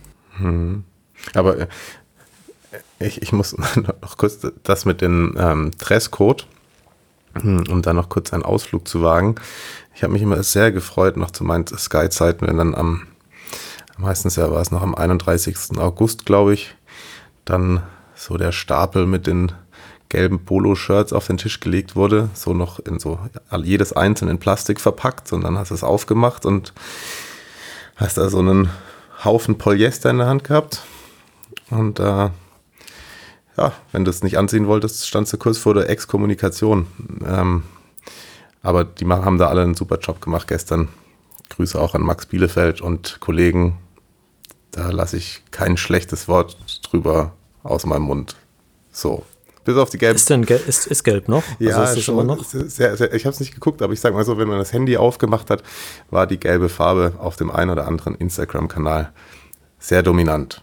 Aber ich muss noch kurz das mit dem Dresscode, um da noch kurz einen Ausflug zu wagen. Ich habe mich immer sehr gefreut, noch zu meinen Sky-Zeiten, wenn dann meistens ja war es noch am 31. August, glaube ich, dann so der Stapel mit den gelben Polo-Shirts auf den Tisch gelegt wurde, so noch in so jedes einzelne in Plastik verpackt und dann hast du es aufgemacht und hast da so einen Haufen Polyester in der Hand gehabt und wenn du es nicht anziehen wolltest, standst du kurz vor der Exkommunikation. Aber die haben da alle einen super Job gemacht gestern. Grüße auch an Max Bielefeld und Kollegen. Da lasse ich kein schlechtes Wort drüber aus meinem Mund. So, bis auf die gelbe. Ist gelb noch? Ja, also ist das schon immer noch? Sehr, sehr, ich habe es nicht geguckt, aber ich sage mal so, wenn man das Handy aufgemacht hat, war die gelbe Farbe auf dem einen oder anderen Instagram-Kanal sehr dominant.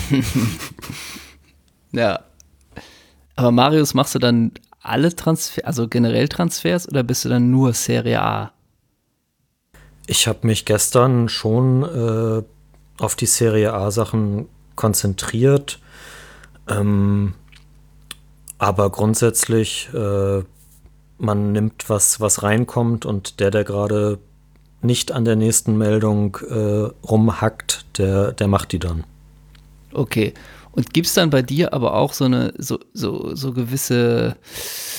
Ja. Aber Marius, machst du dann alle also generell Transfers oder bist du dann nur Serie A? Ich habe mich gestern schon auf die Serie A-Sachen konzentriert, aber grundsätzlich man nimmt was reinkommt und der gerade nicht an der nächsten Meldung rumhackt, der macht die dann. Okay. Und gibt es dann bei dir aber auch so gewisse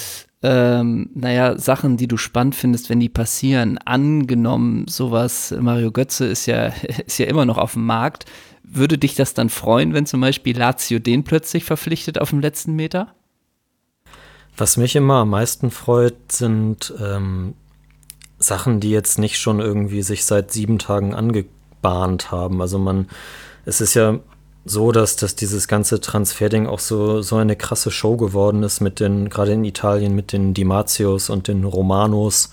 Sachen, die du spannend findest, wenn die passieren? Angenommen, sowas, Mario Götze ist ja immer noch auf dem Markt. Würde dich das dann freuen, wenn zum Beispiel Lazio den plötzlich verpflichtet auf dem letzten Meter? Was mich immer am meisten freut, sind Sachen, die jetzt nicht schon irgendwie sich seit 7 Tagen angebahnt haben. Also es ist ja so, dass dieses ganze Transferding auch so eine krasse Show geworden ist gerade in Italien mit den Di Marzios und den Romanos,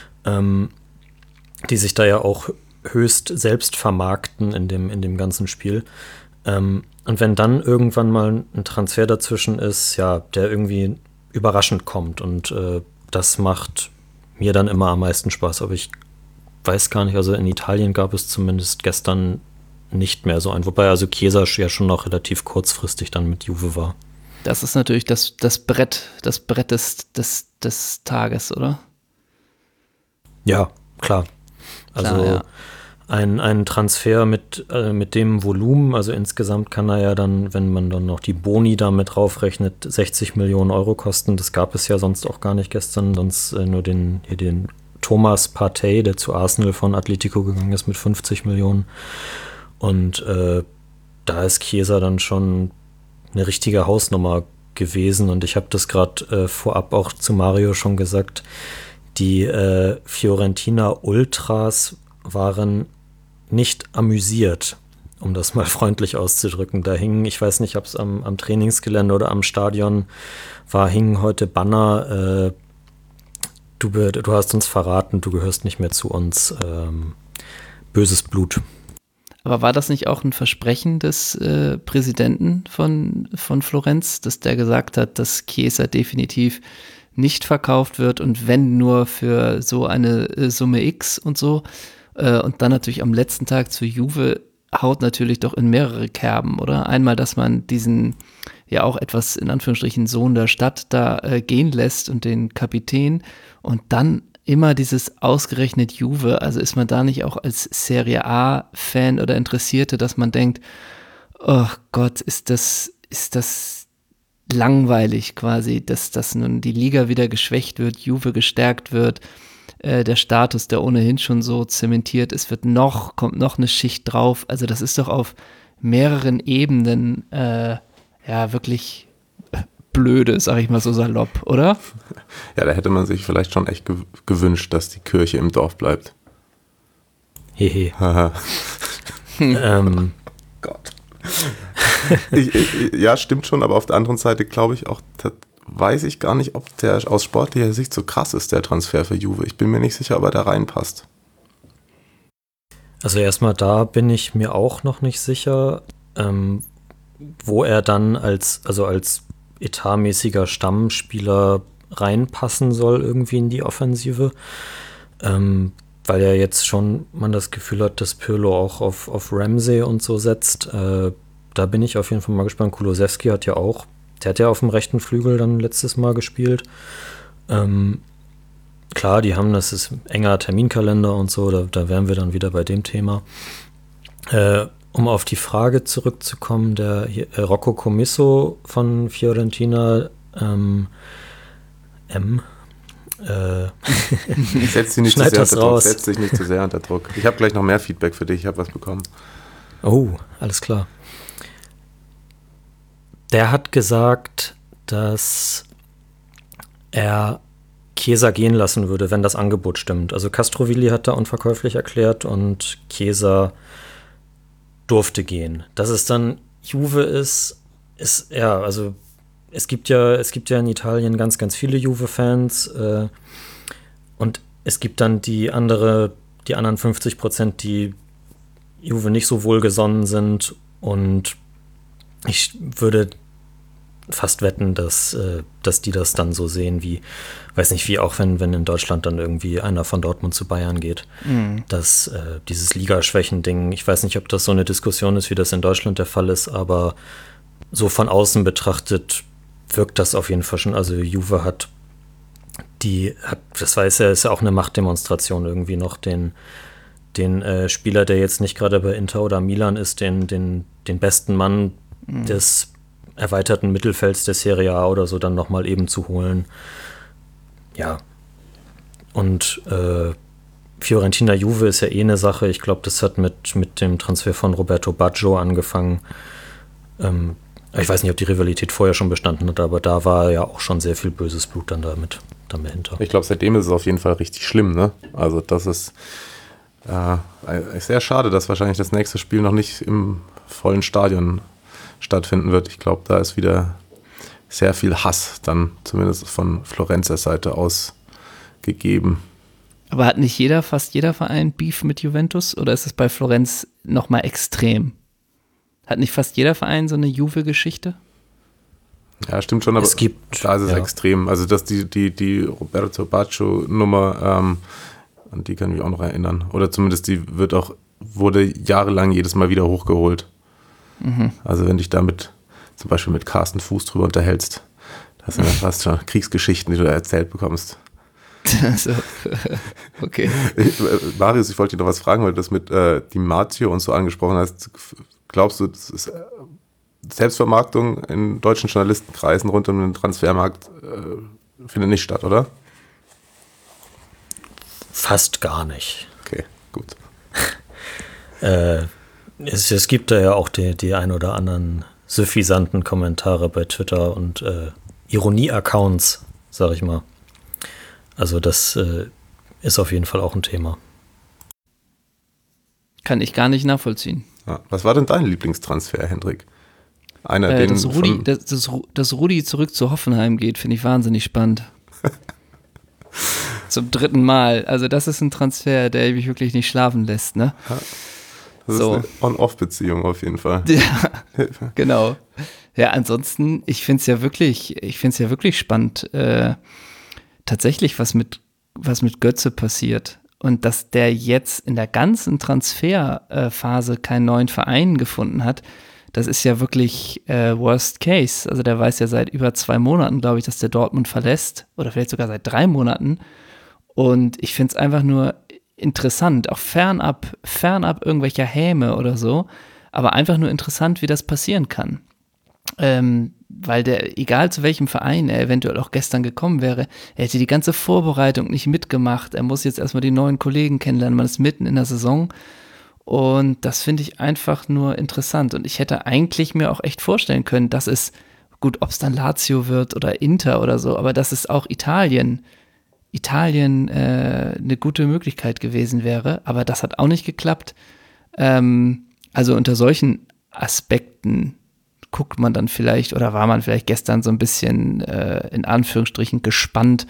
die sich da ja auch höchst selbst vermarkten in dem ganzen Spiel. Und wenn dann irgendwann mal ein Transfer dazwischen ist, ja, der irgendwie überraschend kommt und das macht mir dann immer am meisten Spaß. Aber ich weiß gar nicht, also in Italien gab es zumindest gestern nicht mehr so ein. Wobei also Chiesa ja schon noch relativ kurzfristig dann mit Juve war. Das ist natürlich das Brett des Tages, oder? Ja, klar. Also ja. Ein Transfer mit dem Volumen, also insgesamt kann er ja dann, wenn man dann noch die Boni damit draufrechnet, 60 Millionen Euro kosten. Das gab es ja sonst auch gar nicht gestern, sonst nur den Thomas Partey, der zu Arsenal von Atletico gegangen ist mit 50 Millionen. Und da ist Chiesa dann schon eine richtige Hausnummer gewesen. Und ich habe das gerade vorab auch zu Mario schon gesagt, die Fiorentina Ultras waren nicht amüsiert, um das mal freundlich auszudrücken. Da hingen, ich weiß nicht, ob es am Trainingsgelände oder am Stadion war, hingen heute Banner, du hast uns verraten, du gehörst nicht mehr zu uns, böses Blut. Aber war das nicht auch ein Versprechen des Präsidenten von Florenz, dass der gesagt hat, dass Chiesa definitiv nicht verkauft wird und wenn nur für so eine Summe X und so? Und dann natürlich am letzten Tag zu Juve haut natürlich doch in mehrere Kerben, oder? Einmal, dass man diesen ja auch etwas in Anführungsstrichen Sohn der Stadt da gehen lässt und den Kapitän und dann immer dieses ausgerechnet Juve, also ist man da nicht auch als Serie A-Fan oder Interessierte, dass man denkt, oh Gott, ist das langweilig quasi, dass nun die Liga wieder geschwächt wird, Juve gestärkt wird, der Status, der ohnehin schon so zementiert ist, kommt noch eine Schicht drauf. Also das ist doch auf mehreren Ebenen wirklich blöde, sag ich mal so salopp, oder? Ja, da hätte man sich vielleicht schon echt gewünscht, dass die Kirche im Dorf bleibt. Hehe. Gott. Ja, stimmt schon, aber auf der anderen Seite glaube ich auch, weiß ich gar nicht, ob der aus sportlicher Sicht so krass ist, der Transfer für Juve. Ich bin mir nicht sicher, ob er da reinpasst. Also erstmal da bin ich mir auch noch nicht sicher, wo er dann als etatmäßiger Stammspieler reinpassen soll irgendwie in die Offensive, weil ja jetzt schon man das Gefühl hat, dass Pirlo auch auf Ramsey und so setzt. Da bin ich auf jeden Fall mal gespannt. Kulusewski hat ja auf dem rechten Flügel dann letztes Mal gespielt. Klar, das ist enger Terminkalender und so, da wären wir dann wieder bei dem Thema. Um auf die Frage zurückzukommen, der Rocco Commisso von Fiorentina, Setz dich nicht zu sehr unter Druck. Ich habe gleich noch mehr Feedback für dich, ich habe was bekommen. Oh, alles klar. Der hat gesagt, dass er Chiesa gehen lassen würde, wenn das Angebot stimmt. Also Castrovilli hat da unverkäuflich erklärt und Chiesa durfte gehen. Dass es dann Juve ist ja, also es gibt ja in Italien ganz, ganz viele Juve-Fans und es gibt dann die anderen 50%, die Juve nicht so wohlgesonnen sind, und ich würde fast wetten, dass die das dann so sehen wie, weiß nicht, wie auch wenn in Deutschland dann irgendwie einer von Dortmund zu Bayern geht, dass dieses Ligaschwächen-Ding, ich weiß nicht, ob das so eine Diskussion ist, wie das in Deutschland der Fall ist, aber so von außen betrachtet wirkt das auf jeden Fall schon, also Juve ist ja auch eine Machtdemonstration irgendwie noch, den Spieler, der jetzt nicht gerade bei Inter oder Milan ist, den besten Mann des erweiterten Mittelfelds der Serie A oder so dann nochmal eben zu holen. Ja. Und Fiorentina Juve ist ja eine Sache. Ich glaube, das hat mit dem Transfer von Roberto Baggio angefangen. Ich weiß nicht, ob die Rivalität vorher schon bestanden hat, aber da war ja auch schon sehr viel böses Blut dann dahinter. Ich glaube, seitdem ist es auf jeden Fall richtig schlimm, ne? Also das ist sehr schade, dass wahrscheinlich das nächste Spiel noch nicht im vollen Stadion stattfinden wird. Ich glaube, da ist wieder sehr viel Hass dann zumindest von Florenzer Seite aus gegeben. Aber hat nicht fast jeder Verein Beef mit Juventus, oder ist es bei Florenz nochmal extrem? Hat nicht fast jeder Verein so eine Juve-Geschichte? Ja, stimmt schon, aber da ist es extrem. Also dass die Roberto Baggio-Nummer, an die kann ich mich auch noch erinnern. Oder zumindest wurde jahrelang jedes Mal wieder hochgeholt. Mhm. Also wenn dich damit zum Beispiel mit Carsten Fuß drüber unterhältst, das sind ja fast schon Kriegsgeschichten, die du da erzählt bekommst. Also, okay. Marius, ich wollte dir noch was fragen, weil du das mit Di Marzio und so angesprochen hast. Glaubst du, das ist Selbstvermarktung in deutschen Journalistenkreisen rund um den Transfermarkt findet nicht statt, oder? Fast gar nicht. Okay, gut. Es gibt da ja auch die ein oder anderen suffisanten Kommentare bei Twitter und Ironie-Accounts, sag ich mal. Also das ist auf jeden Fall auch ein Thema. Kann ich gar nicht nachvollziehen. Ja. Was war denn dein Lieblingstransfer, Hendrik? Dass Rudi zurück zu Hoffenheim geht, finde ich wahnsinnig spannend. Zum 3. Mal. Also das ist ein Transfer, der mich wirklich nicht schlafen lässt, ne? Ja. Das ist eine On-Off-Beziehung auf jeden Fall. Ja, genau. Ja, ansonsten, ich finde es ja wirklich spannend, tatsächlich, was mit Götze passiert. Und dass der jetzt in der ganzen Transferphase keinen neuen Verein gefunden hat, das ist ja wirklich Worst Case. Also der weiß ja seit über 2 Monaten, glaube ich, dass der Dortmund verlässt. Oder vielleicht sogar seit 3 Monaten. Und ich finde es einfach nur interessant, auch fernab irgendwelcher Häme oder so. Aber einfach nur interessant, wie das passieren kann. Weil der, egal zu welchem Verein er eventuell auch gestern gekommen wäre, er hätte die ganze Vorbereitung nicht mitgemacht. Er muss jetzt erstmal die neuen Kollegen kennenlernen. Man ist mitten in der Saison. Und das finde ich einfach nur interessant. Und ich hätte eigentlich mir auch echt vorstellen können, dass es, gut, ob es dann Lazio wird oder Inter oder so, aber dass es auch Italien eine gute Möglichkeit gewesen wäre. Aber das hat auch nicht geklappt. Also unter solchen Aspekten guckt man dann vielleicht oder war man vielleicht gestern so ein bisschen in Anführungsstrichen gespannt.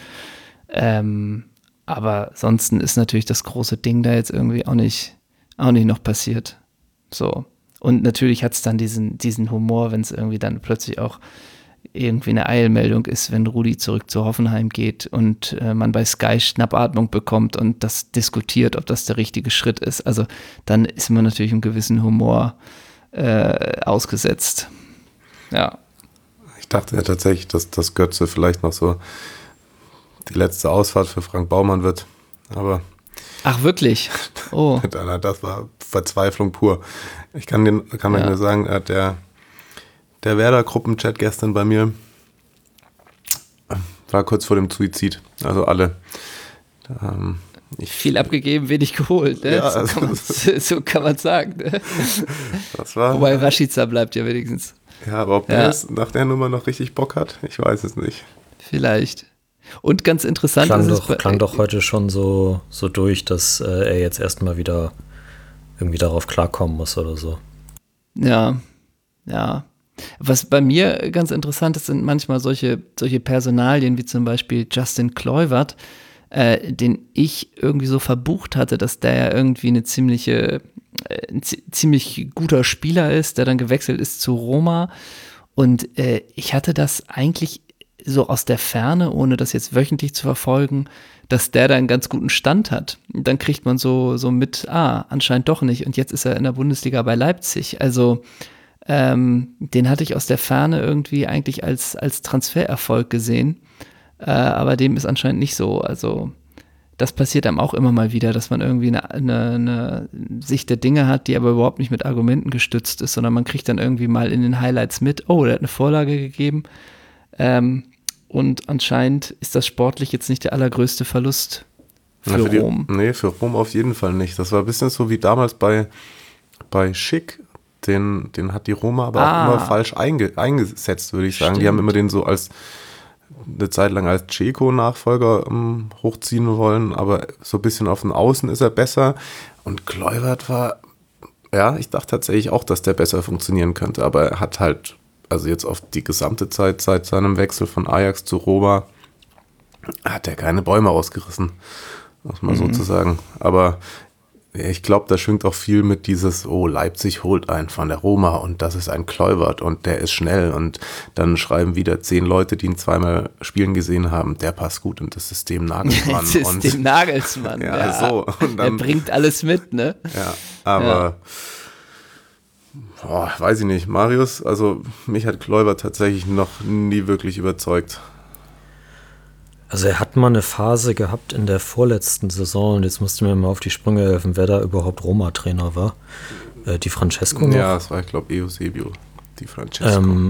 Aber ansonsten ist natürlich das große Ding da jetzt irgendwie auch nicht noch passiert. So. Und natürlich hat es dann diesen Humor, wenn es irgendwie dann plötzlich auch irgendwie eine Eilmeldung ist, wenn Rudi zurück zu Hoffenheim geht und man bei Sky Schnappatmung bekommt und das diskutiert, ob das der richtige Schritt ist. Also dann ist man natürlich einem gewissen Humor ausgesetzt. Ja. Ich dachte ja tatsächlich, dass Götze vielleicht noch so die letzte Ausfahrt für Frank Baumann wird. Aber ach, wirklich? Oh. Das war Verzweiflung pur. Ich kann euch nur sagen, der Werder-Gruppenchat gestern bei mir war kurz vor dem Suizid. Also alle. Viel abgegeben, wenig geholt. Ne? Ja, so kann man sagen. Ne? Wobei Rashica bleibt ja wenigstens. Ja, aber ob der jetzt nach der Nummer noch richtig Bock hat, ich weiß es nicht. Vielleicht. Und ganz interessant klang doch heute schon so durch, dass er jetzt erstmal wieder irgendwie darauf klarkommen muss oder so. Ja. Was bei mir ganz interessant ist, sind manchmal solche Personalien wie zum Beispiel Justin Kluivert, den ich irgendwie so verbucht hatte, dass der ja irgendwie ein ziemlich guter Spieler ist, der dann gewechselt ist zu Roma. Und ich hatte das eigentlich so aus der Ferne, ohne das jetzt wöchentlich zu verfolgen, dass der da einen ganz guten Stand hat. Und dann kriegt man so mit, anscheinend doch nicht. Und jetzt ist er in der Bundesliga bei Leipzig. Also den hatte ich aus der Ferne irgendwie eigentlich als Transfererfolg gesehen. Aber dem ist anscheinend nicht so. Also das passiert einem auch immer mal wieder, dass man irgendwie eine Sicht der Dinge hat, die aber überhaupt nicht mit Argumenten gestützt ist, sondern man kriegt dann irgendwie mal in den Highlights mit, der hat eine Vorlage gegeben. Und anscheinend ist das sportlich jetzt nicht der allergrößte Verlust für Rom. Nee, für Rom auf jeden Fall nicht. Das war ein bisschen so wie damals bei Schick. Den hat die Roma aber auch immer falsch eingesetzt, würde ich sagen. Stimmt. Die haben immer den so eine Zeit lang als Dzeko-Nachfolger hochziehen wollen, aber so ein bisschen auf den Außen ist er besser. Und Kluivert ich dachte tatsächlich auch, dass der besser funktionieren könnte, aber er hat halt, also jetzt auf die gesamte Zeit seit seinem Wechsel von Ajax zu Roma, hat er keine Bäume ausgerissen, muss man so zu sagen. Aber ich glaube, da schwingt auch viel mit dieses, Leipzig holt einen von der Roma und das ist ein Kluivert und der ist schnell und dann schreiben wieder 10 Leute, die ihn zweimal spielen gesehen haben, der passt gut in das System Nagelsmann. Nagelsmann, ja. So. Und dann, er bringt alles mit, ne? Ja, aber weiß ich nicht. Marius, also mich hat Kluivert tatsächlich noch nie wirklich überzeugt. Also er hat mal eine Phase gehabt in der vorletzten Saison und jetzt musst du mir mal auf die Sprünge helfen, wer da überhaupt Roma-Trainer war. Die Francesco noch? Ja, das war, ich glaube, Eusebio, die Francesco.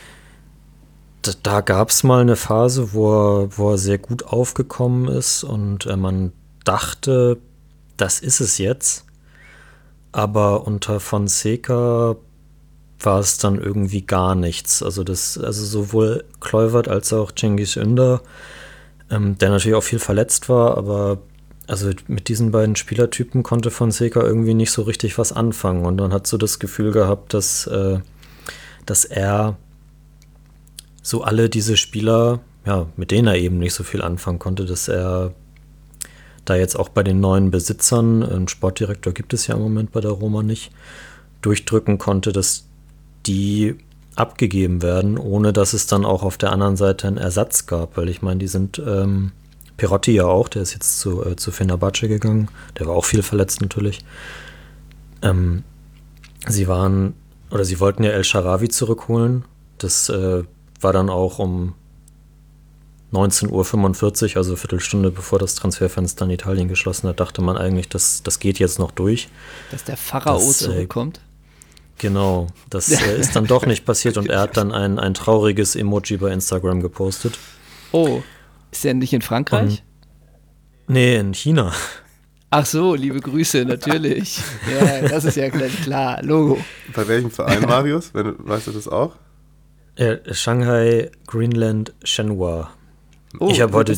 Da gab es mal eine Phase, wo er sehr gut aufgekommen ist und man dachte, das ist es jetzt. Aber unter Fonseca war es dann irgendwie gar nichts. Also sowohl Kluivert als auch Cengiz Ünder, der natürlich auch viel verletzt war, aber also mit diesen beiden Spielertypen konnte Fonseca irgendwie nicht so richtig was anfangen. Und man hat so das Gefühl gehabt, dass er so alle diese Spieler, mit denen er eben nicht so viel anfangen konnte, dass er da jetzt auch bei den neuen Besitzern, einen Sportdirektor gibt es ja im Moment bei der Roma nicht, durchdrücken konnte, dass die abgegeben werden, ohne dass es dann auch auf der anderen Seite einen Ersatz gab, weil ich meine, die sind Perotti ja auch, der ist jetzt zu Fenerbahce gegangen. Der war auch viel verletzt natürlich. Sie wollten ja El Shaarawy zurückholen. Das war dann auch um 19:45 Uhr, also eine Viertelstunde bevor das Transferfenster in Italien geschlossen hat, dachte man eigentlich, das geht jetzt noch durch. Dass der Pharao zurückkommt? Genau, das ist dann doch nicht passiert und er hat dann ein trauriges Emoji bei Instagram gepostet. Oh, ist er nicht in Frankreich? Nee, in China. Ach so, liebe Grüße, natürlich. Ja, das ist ja klar, Logo. Bei welchem Verein, Marius? Weißt du das auch? Shanghai Greenland Shenhua. Oh, ich habe heute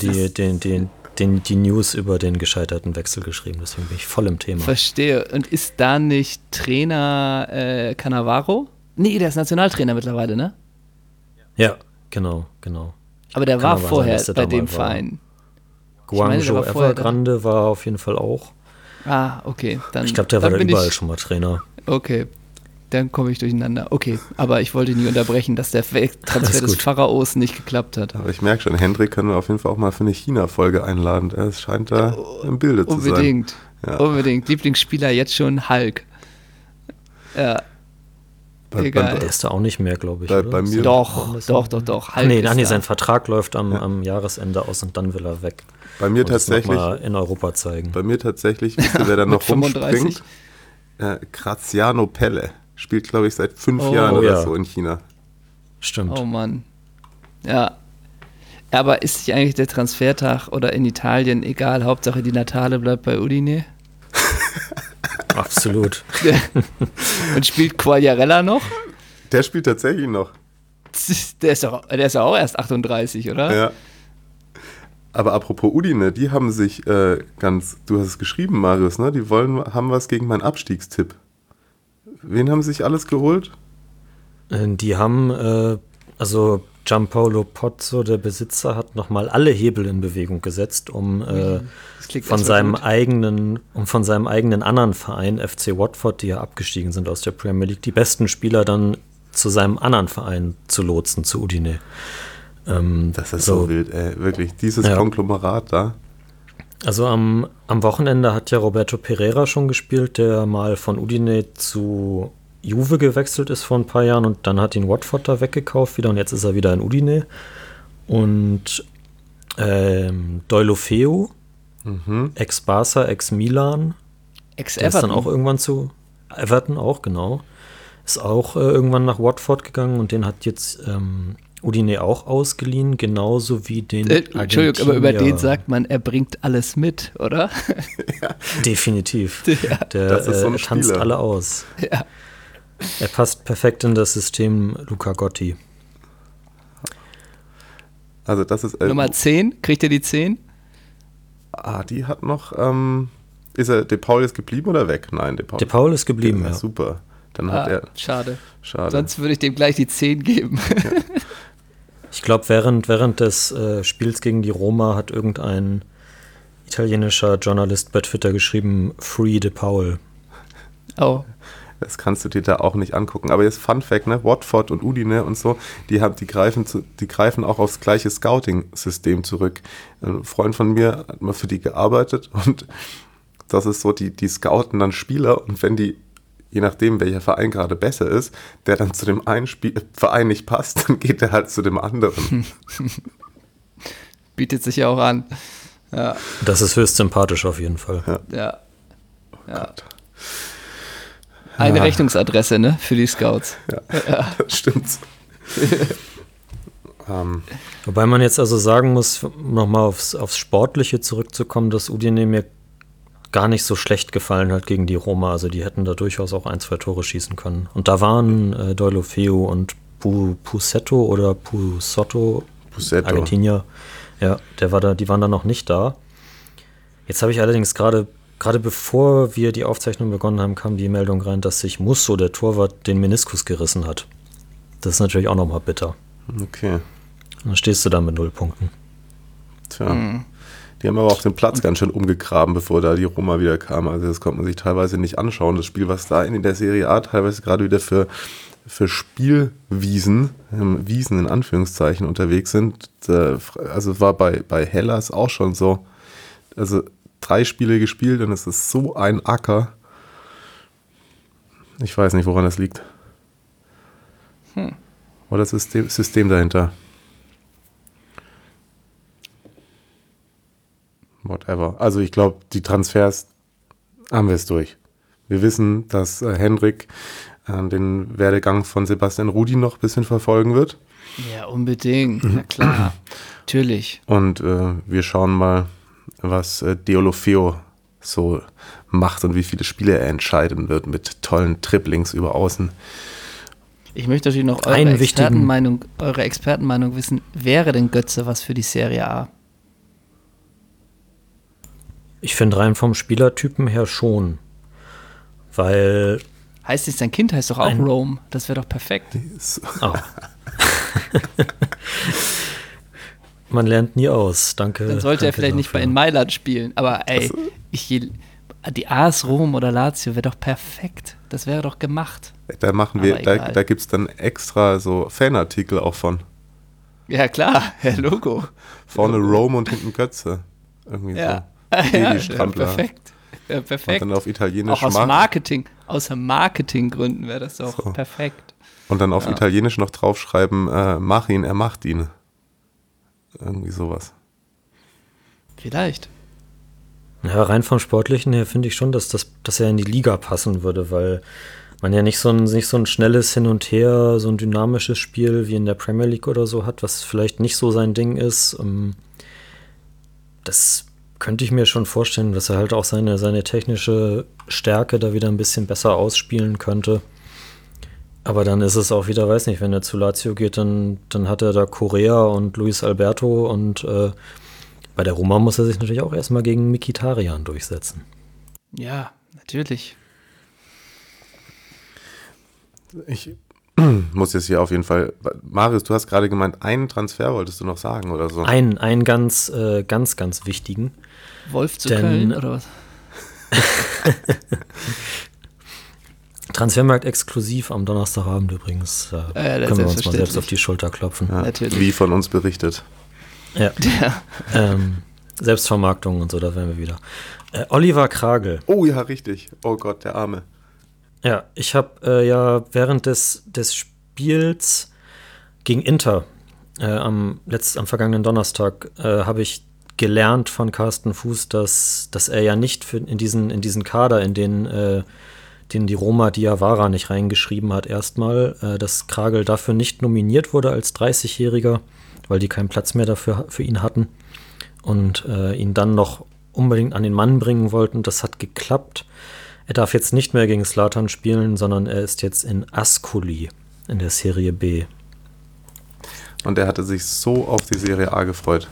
die News über den gescheiterten Wechsel geschrieben, deswegen bin ich voll im Thema. Verstehe. Und ist da nicht Trainer Cannavaro? Nee, der ist Nationaltrainer mittlerweile, ne? Ja, genau. Aber der war vorher bei dem Verein. Guangzhou Evergrande war auf jeden Fall auch. Ah, okay. Ich glaube, der war da überall schon mal Trainer. Okay, dann komme ich durcheinander. Okay, aber ich wollte nie unterbrechen, dass der Transfer des Pharaos nicht geklappt hat. Aber ich merke schon, Hendrik können wir auf jeden Fall auch mal für eine China-Folge einladen. Es scheint da im Bilde zu sein. Unbedingt. Lieblingsspieler jetzt schon Hulk. Ja. Egal. Der ist da auch nicht mehr, glaube ich. Bei mir Doch. Hulk nee, sein Vertrag läuft am Jahresende aus und dann will er weg. Bei mir tatsächlich. Mal in Europa zeigen. Bei mir tatsächlich, wisst ihr, wer da noch rumspringt? Graziano Pelle. Spielt, glaube ich, seit 5 Jahren oder so in China. Stimmt. Oh Mann. Ja. Aber ist sich eigentlich der Transfertag oder in Italien egal? Hauptsache die Natale bleibt bei Udine? Absolut. Und spielt Quagliarella noch? Der spielt tatsächlich noch. Der ist ja auch erst 38, oder? Ja. Aber apropos Udine, die haben sich du hast es geschrieben, Marius, ne? Die haben was gegen meinen Abstiegstipp. Wen haben sie sich alles geholt? Die haben, Gianpaolo Pozzo, der Besitzer, hat nochmal alle Hebel in Bewegung gesetzt, um von seinem eigenen anderen Verein, FC Watford, die ja abgestiegen sind aus der Premier League, die besten Spieler dann zu seinem anderen Verein zu lotsen, zu Udine. Das ist so wild, ey, wirklich, dieses Konglomerat da. Also am Wochenende hat ja Roberto Pereira schon gespielt, der mal von Udine zu Juve gewechselt ist vor ein paar Jahren und dann hat ihn Watford da weggekauft wieder und jetzt ist er wieder in Udine. Und Deulofeu, ex-Barca, ex-Milan, ex-Everton. Ist dann auch irgendwann zu Everton auch, genau. Ist auch irgendwann nach Watford gegangen und den hat jetzt Udine auch ausgeliehen, genauso wie den Entschuldigung, aber über den sagt man, er bringt alles mit, oder? Ja. Definitiv. Ja. Der tanzt alle aus. Ja. Er passt perfekt in das System Luca Gotti. Also das ist Nummer 10, kriegt er die 10? Die hat noch, ist De Paul jetzt geblieben oder weg? Nein, De Paul ist geblieben, ja. Super. Dann hat er. Schade. Sonst würde ich dem gleich die 10 geben. Ja. Ich glaube, während des Spiels gegen die Roma hat irgendein italienischer Journalist bei Twitter geschrieben, Free De Paul. Oh. Das kannst du dir da auch nicht angucken. Aber jetzt Fun Fact, ne? Watford und Udine und so, die greifen auch aufs gleiche Scouting-System zurück. Ein Freund von mir hat mal für die gearbeitet und das ist so, die scouten dann Spieler und wenn die, je nachdem, welcher Verein gerade besser ist, der dann zu dem einen Verein nicht passt, dann geht der halt zu dem anderen. Bietet sich ja auch an. Ja. Das ist höchst sympathisch auf jeden Fall. Ja. Eine Rechnungsadresse, ne, für die Scouts. Ja. Das stimmt. Wobei man jetzt also sagen muss, nochmal aufs Sportliche zurückzukommen, dass Udine mir gar nicht so schlecht gefallen hat gegen die Roma. Also die hätten da durchaus auch 1-2 Tore schießen können. Und da waren Deulofeu und Pussetto, Argentinier. Ja, die waren da noch nicht da. Jetzt habe ich allerdings gerade bevor wir die Aufzeichnung begonnen haben, kam die Meldung rein, dass sich Musso, der Torwart, den Meniskus gerissen hat. Das ist natürlich auch nochmal bitter. Okay. Dann stehst du da mit 0 Punkten. Tja. Die haben aber auch den Platz ganz schön umgegraben, bevor da die Roma wieder kam. Also das konnte man sich teilweise nicht anschauen. Das Spiel, was da in der Serie A teilweise gerade wieder für für Spielwiesen, Wiesen in Anführungszeichen unterwegs sind. Also war bei Hellas auch schon so. Also 3 Spiele gespielt und es ist so ein Acker. Ich weiß nicht, woran das liegt. Oder das System dahinter. Whatever. Also ich glaube, die Transfers haben wir es durch. Wir wissen, dass Hendrik den Werdegang von Sebastian Rudi noch ein bisschen verfolgen wird. Ja, unbedingt. Na klar. Natürlich. Und wir schauen mal, was Deulofeu so macht und wie viele Spiele er entscheiden wird mit tollen Triplings über Außen. Ich möchte natürlich noch eure Expertenmeinung wissen. Wäre denn Götze was für die Serie A? Ich finde rein vom Spielertypen her schon. Weil. Heißt es, sein Kind heißt doch auch Rome. Das wäre doch perfekt. Oh. Man lernt nie aus. Danke. Dann sollte er vielleicht nicht in Mailand spielen. Aber ey, die AS Rom oder Lazio wäre doch perfekt. Das wäre doch gemacht. Da machen wir, da gibt es dann extra so Fanartikel auch von. Ja klar, Logo. Vorne Rome und hinten Götze. Irgendwie so. Ja, perfekt. Ja, perfekt. Und dann auf Italienisch. Auch aus Marketinggründen wäre das doch so. Perfekt. Und dann auf Italienisch noch draufschreiben, mach ihn, er macht ihn. Irgendwie sowas. Vielleicht. Ja, rein vom Sportlichen her finde ich schon, dass er in die Liga passen würde, weil man ja nicht so ein schnelles Hin und Her, so ein dynamisches Spiel wie in der Premier League oder so hat, was vielleicht nicht so sein Ding ist. Das könnte ich mir schon vorstellen, dass er halt auch seine technische Stärke da wieder ein bisschen besser ausspielen könnte. Aber dann ist es auch wieder, weiß nicht, wenn er zu Lazio geht, dann hat er da Correa und Luis Alberto und bei der Roma muss er sich natürlich auch erstmal gegen Mkhitaryan durchsetzen. Ja, natürlich. Ich muss jetzt hier auf jeden Fall, Marius, du hast gerade gemeint, einen Transfer wolltest du noch sagen oder so? Einen ganz wichtigen. Wolf zu Köln oder was? Transfermarkt exklusiv am Donnerstagabend übrigens. Können wir uns mal selbst auf die Schulter klopfen. Ja, wie von uns berichtet. Ja. Selbstvermarktung und so, da wären wir wieder. Oliver Kragel. Oh ja, richtig. Oh Gott, der Arme. Ja, ich habe während des Spiels gegen Inter am vergangenen Donnerstag habe ich gelernt von Carsten Fuß, dass er ja nicht in diesen Kader, in den die Roma Diawara nicht reingeschrieben hat erstmal, dass Kragel dafür nicht nominiert wurde als 30-Jähriger, weil die keinen Platz mehr dafür für ihn hatten und ihn dann noch unbedingt an den Mann bringen wollten. Das hat geklappt. Er darf jetzt nicht mehr gegen Zlatan spielen, sondern er ist jetzt in Ascoli in der Serie B. Und er hatte sich so auf die Serie A gefreut.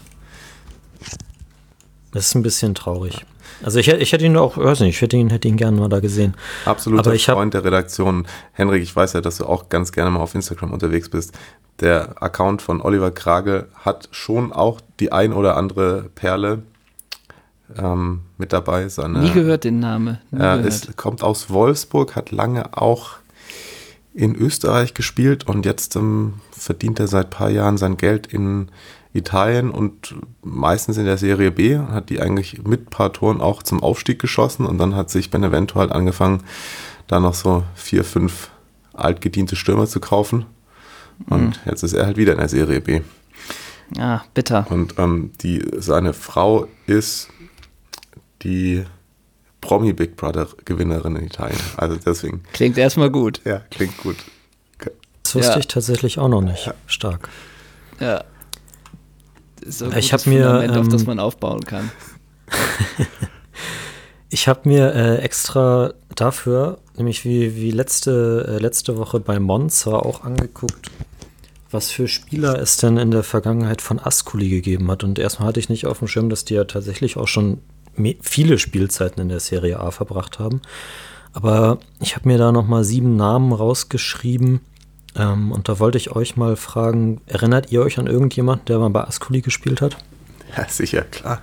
Das ist ein bisschen traurig. Also ich hätte ihn auch, weiß nicht, ich hätte ihn gerne mal da gesehen. Absoluter Freund der Redaktion. Henrik, ich weiß ja, dass du auch ganz gerne mal auf Instagram unterwegs bist. Der Account von Oliver Kragel hat schon auch die ein oder andere Perle mit dabei. Nie gehört den Namen. Kommt aus Wolfsburg, hat lange auch in Österreich gespielt und jetzt verdient er seit ein paar Jahren sein Geld in Italien und meistens in der Serie B, hat die eigentlich mit ein paar Toren auch zum Aufstieg geschossen und dann hat sich Benevento halt angefangen, da noch so 4, 5 altgediente Stürmer zu kaufen und jetzt ist er halt wieder in der Serie B. Ja, bitter. Und seine Frau ist die Promi Big Brother Gewinnerin in Italien, also deswegen. Klingt erstmal gut. Ja, klingt gut. Das wusste ich tatsächlich auch noch nicht. Ja. Stark. Ja. So ich habe mir auf das man aufbauen kann. Ich habe mir extra dafür, nämlich wie letzte Woche bei Monza auch angeguckt, was für Spieler es denn in der Vergangenheit von Ascoli gegeben hat. Und erstmal hatte ich nicht auf dem Schirm, dass die ja tatsächlich auch schon viele Spielzeiten in der Serie A verbracht haben. Aber ich habe mir da nochmal 7 Namen rausgeschrieben. Und da wollte ich euch mal fragen, erinnert ihr euch an irgendjemanden, der mal bei Ascoli gespielt hat? Ja, sicher, klar.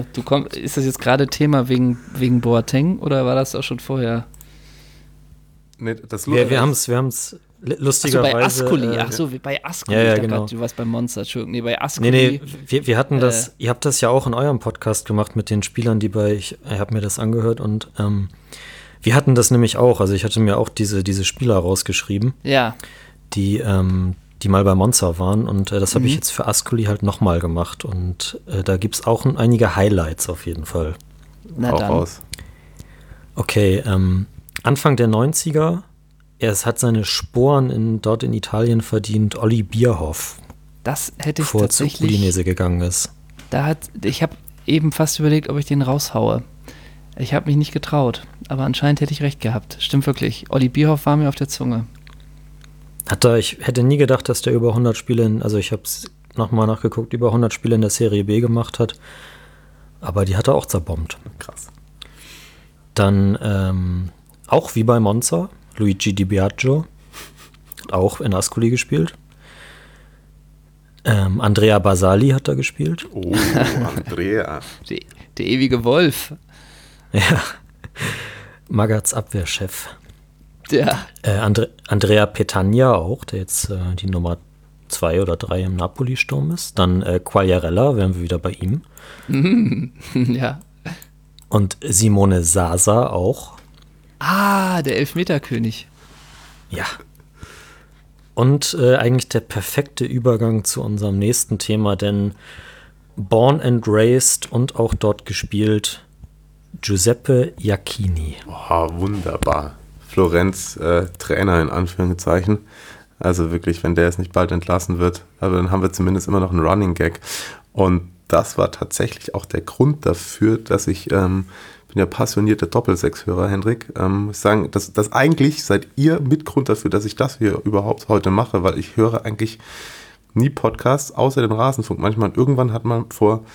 Ist das jetzt gerade Thema wegen Boateng oder war das auch schon vorher? Nee, das Wir haben es lustigerweise. Bei Ascoli. Bei Ascoli. Ja, ich genau. grad, du warst bei Monster, Entschuldigung. Nee, bei Ascoli. Wir hatten das, ihr habt das ja auch in eurem Podcast gemacht mit den Spielern, ich habe mir das angehört und wir hatten das nämlich auch. Also ich hatte mir auch diese Spieler rausgeschrieben, Ja. die mal bei Monza waren und das habe ich jetzt für Ascoli halt nochmal gemacht und da gibt es auch einige Highlights auf jeden Fall. Na auch dann. raus. Okay, Anfang der 90er, es hat seine Sporen dort in Italien verdient, Olli Bierhoff, Das hätte ich bevor er zu tatsächlich. Udinese gegangen ist. Ich habe eben fast überlegt, ob ich den raushaue. Ich habe mich nicht getraut, aber anscheinend hätte ich recht gehabt. Stimmt wirklich. Olli Bierhoff war mir auf der Zunge. Ich hätte nie gedacht, dass der über 100 Spiele, also ich habe es nochmal nachgeguckt, über 100 Spiele in der Serie B gemacht hat, aber die hat er auch zerbombt. Krass. Dann auch wie bei Monza, Luigi Di Biagio, hat auch in Ascoli gespielt. Andrea Basali hat da gespielt. Oh, Andrea. Der ewige Wolf. Ja, Magats Abwehrchef. Der. Andrea Petagna auch, der jetzt die Nummer 2 oder 3 im Napoli-Sturm ist. Dann Quagliarella, wären wir wieder bei ihm. Ja. Und Simone Sasa auch. Der Elfmeterkönig. Ja. Und eigentlich der perfekte Übergang zu unserem nächsten Thema, denn born and raised und auch dort gespielt, Giuseppe Iachini. Oh, wunderbar. Florenz Trainer in Anführungszeichen. Also wirklich, wenn der jetzt nicht bald entlassen wird, aber dann haben wir zumindest immer noch einen Running Gag. Und das war tatsächlich auch der Grund dafür, dass ich, bin ja passionierter Doppelsechs-Hörer, Hendrik, muss sagen, dass eigentlich seid ihr Mitgrund dafür, dass ich das hier überhaupt heute mache, weil ich höre eigentlich nie Podcasts, außer den Rasenfunk. Manchmal, irgendwann hat man vor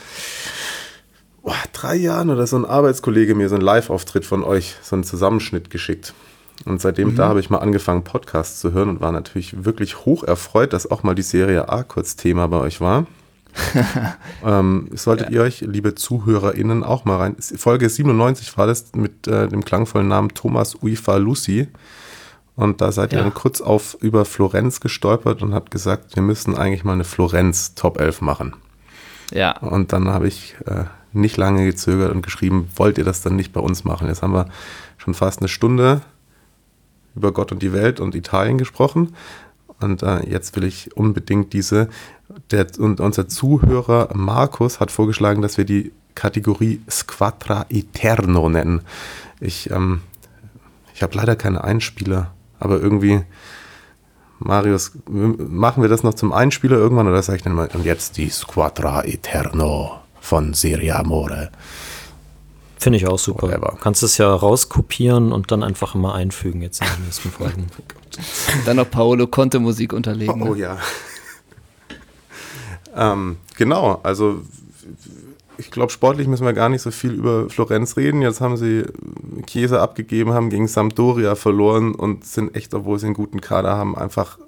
3 Jahren oder so ein Arbeitskollege mir so einen Live-Auftritt von euch, so einen Zusammenschnitt geschickt. Und seitdem da habe ich mal angefangen, Podcasts zu hören und war natürlich wirklich hoch erfreut, dass auch mal die Serie A kurz Thema bei euch war. Solltet ihr euch, liebe ZuhörerInnen, auch mal rein. Folge 97 war das mit dem klangvollen Namen Thomas Uifa-Lucy. Und da seid ihr dann kurz über Florenz gestolpert und habt gesagt, wir müssen eigentlich mal eine Florenz Top 11 machen. Ja. Und dann habe ich nicht lange gezögert und geschrieben, wollt ihr das dann nicht bei uns machen? Jetzt haben wir schon fast eine Stunde über Gott und die Welt und Italien gesprochen. Und jetzt will ich unbedingt und unser Zuhörer Markus hat vorgeschlagen, dass wir die Kategorie Squadra Eterno nennen. Ich habe leider keine Einspieler, aber irgendwie, Marius, machen wir das noch zum Einspieler irgendwann oder sage ich dann mal, und jetzt die Squadra Eterno von Serie Amore. Finde ich auch super. Whatever. Kannst es ja rauskopieren und dann einfach immer einfügen jetzt in den nächsten Folgen. Dann noch Paolo Conte Musik unterlegen. Oh ja. Genau, also ich glaube, sportlich müssen wir gar nicht so viel über Florenz reden. Jetzt haben sie Chiesa abgegeben, haben gegen Sampdoria verloren und sind echt, obwohl sie einen guten Kader haben, einfach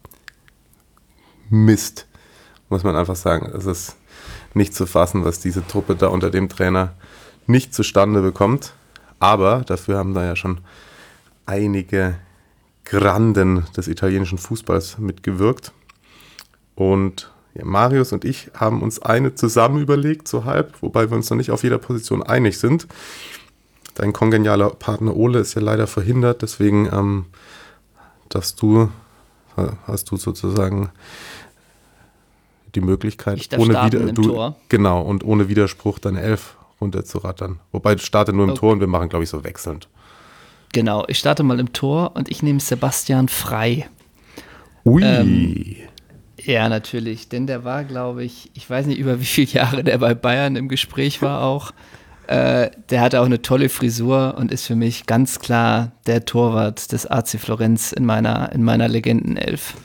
Mist, muss man einfach sagen. Es ist nicht zu fassen, was diese Truppe da unter dem Trainer nicht zustande bekommt. Aber dafür haben da ja schon einige Granden des italienischen Fußballs mitgewirkt. Und ja, Marius und ich haben uns eine zusammen überlegt, so halb, wobei wir uns noch nicht auf jeder Position einig sind. Dein kongenialer Partner Ole ist ja leider verhindert, deswegen hast du sozusagen die Möglichkeit, Ich darf starten im Tor. Genau, und ohne Widerspruch deine 11 runterzurattern. Wobei, du startest nur im Tor und wir machen, glaube ich, so wechselnd. Genau, ich starte mal im Tor und ich nehme Sebastian Frey. Ui. Ja, natürlich, denn der war, glaube ich weiß nicht, über wie viele Jahre der bei Bayern im Gespräch war auch. Der hatte auch eine tolle Frisur und ist für mich ganz klar der Torwart des AC Florenz in meiner Legendenelf.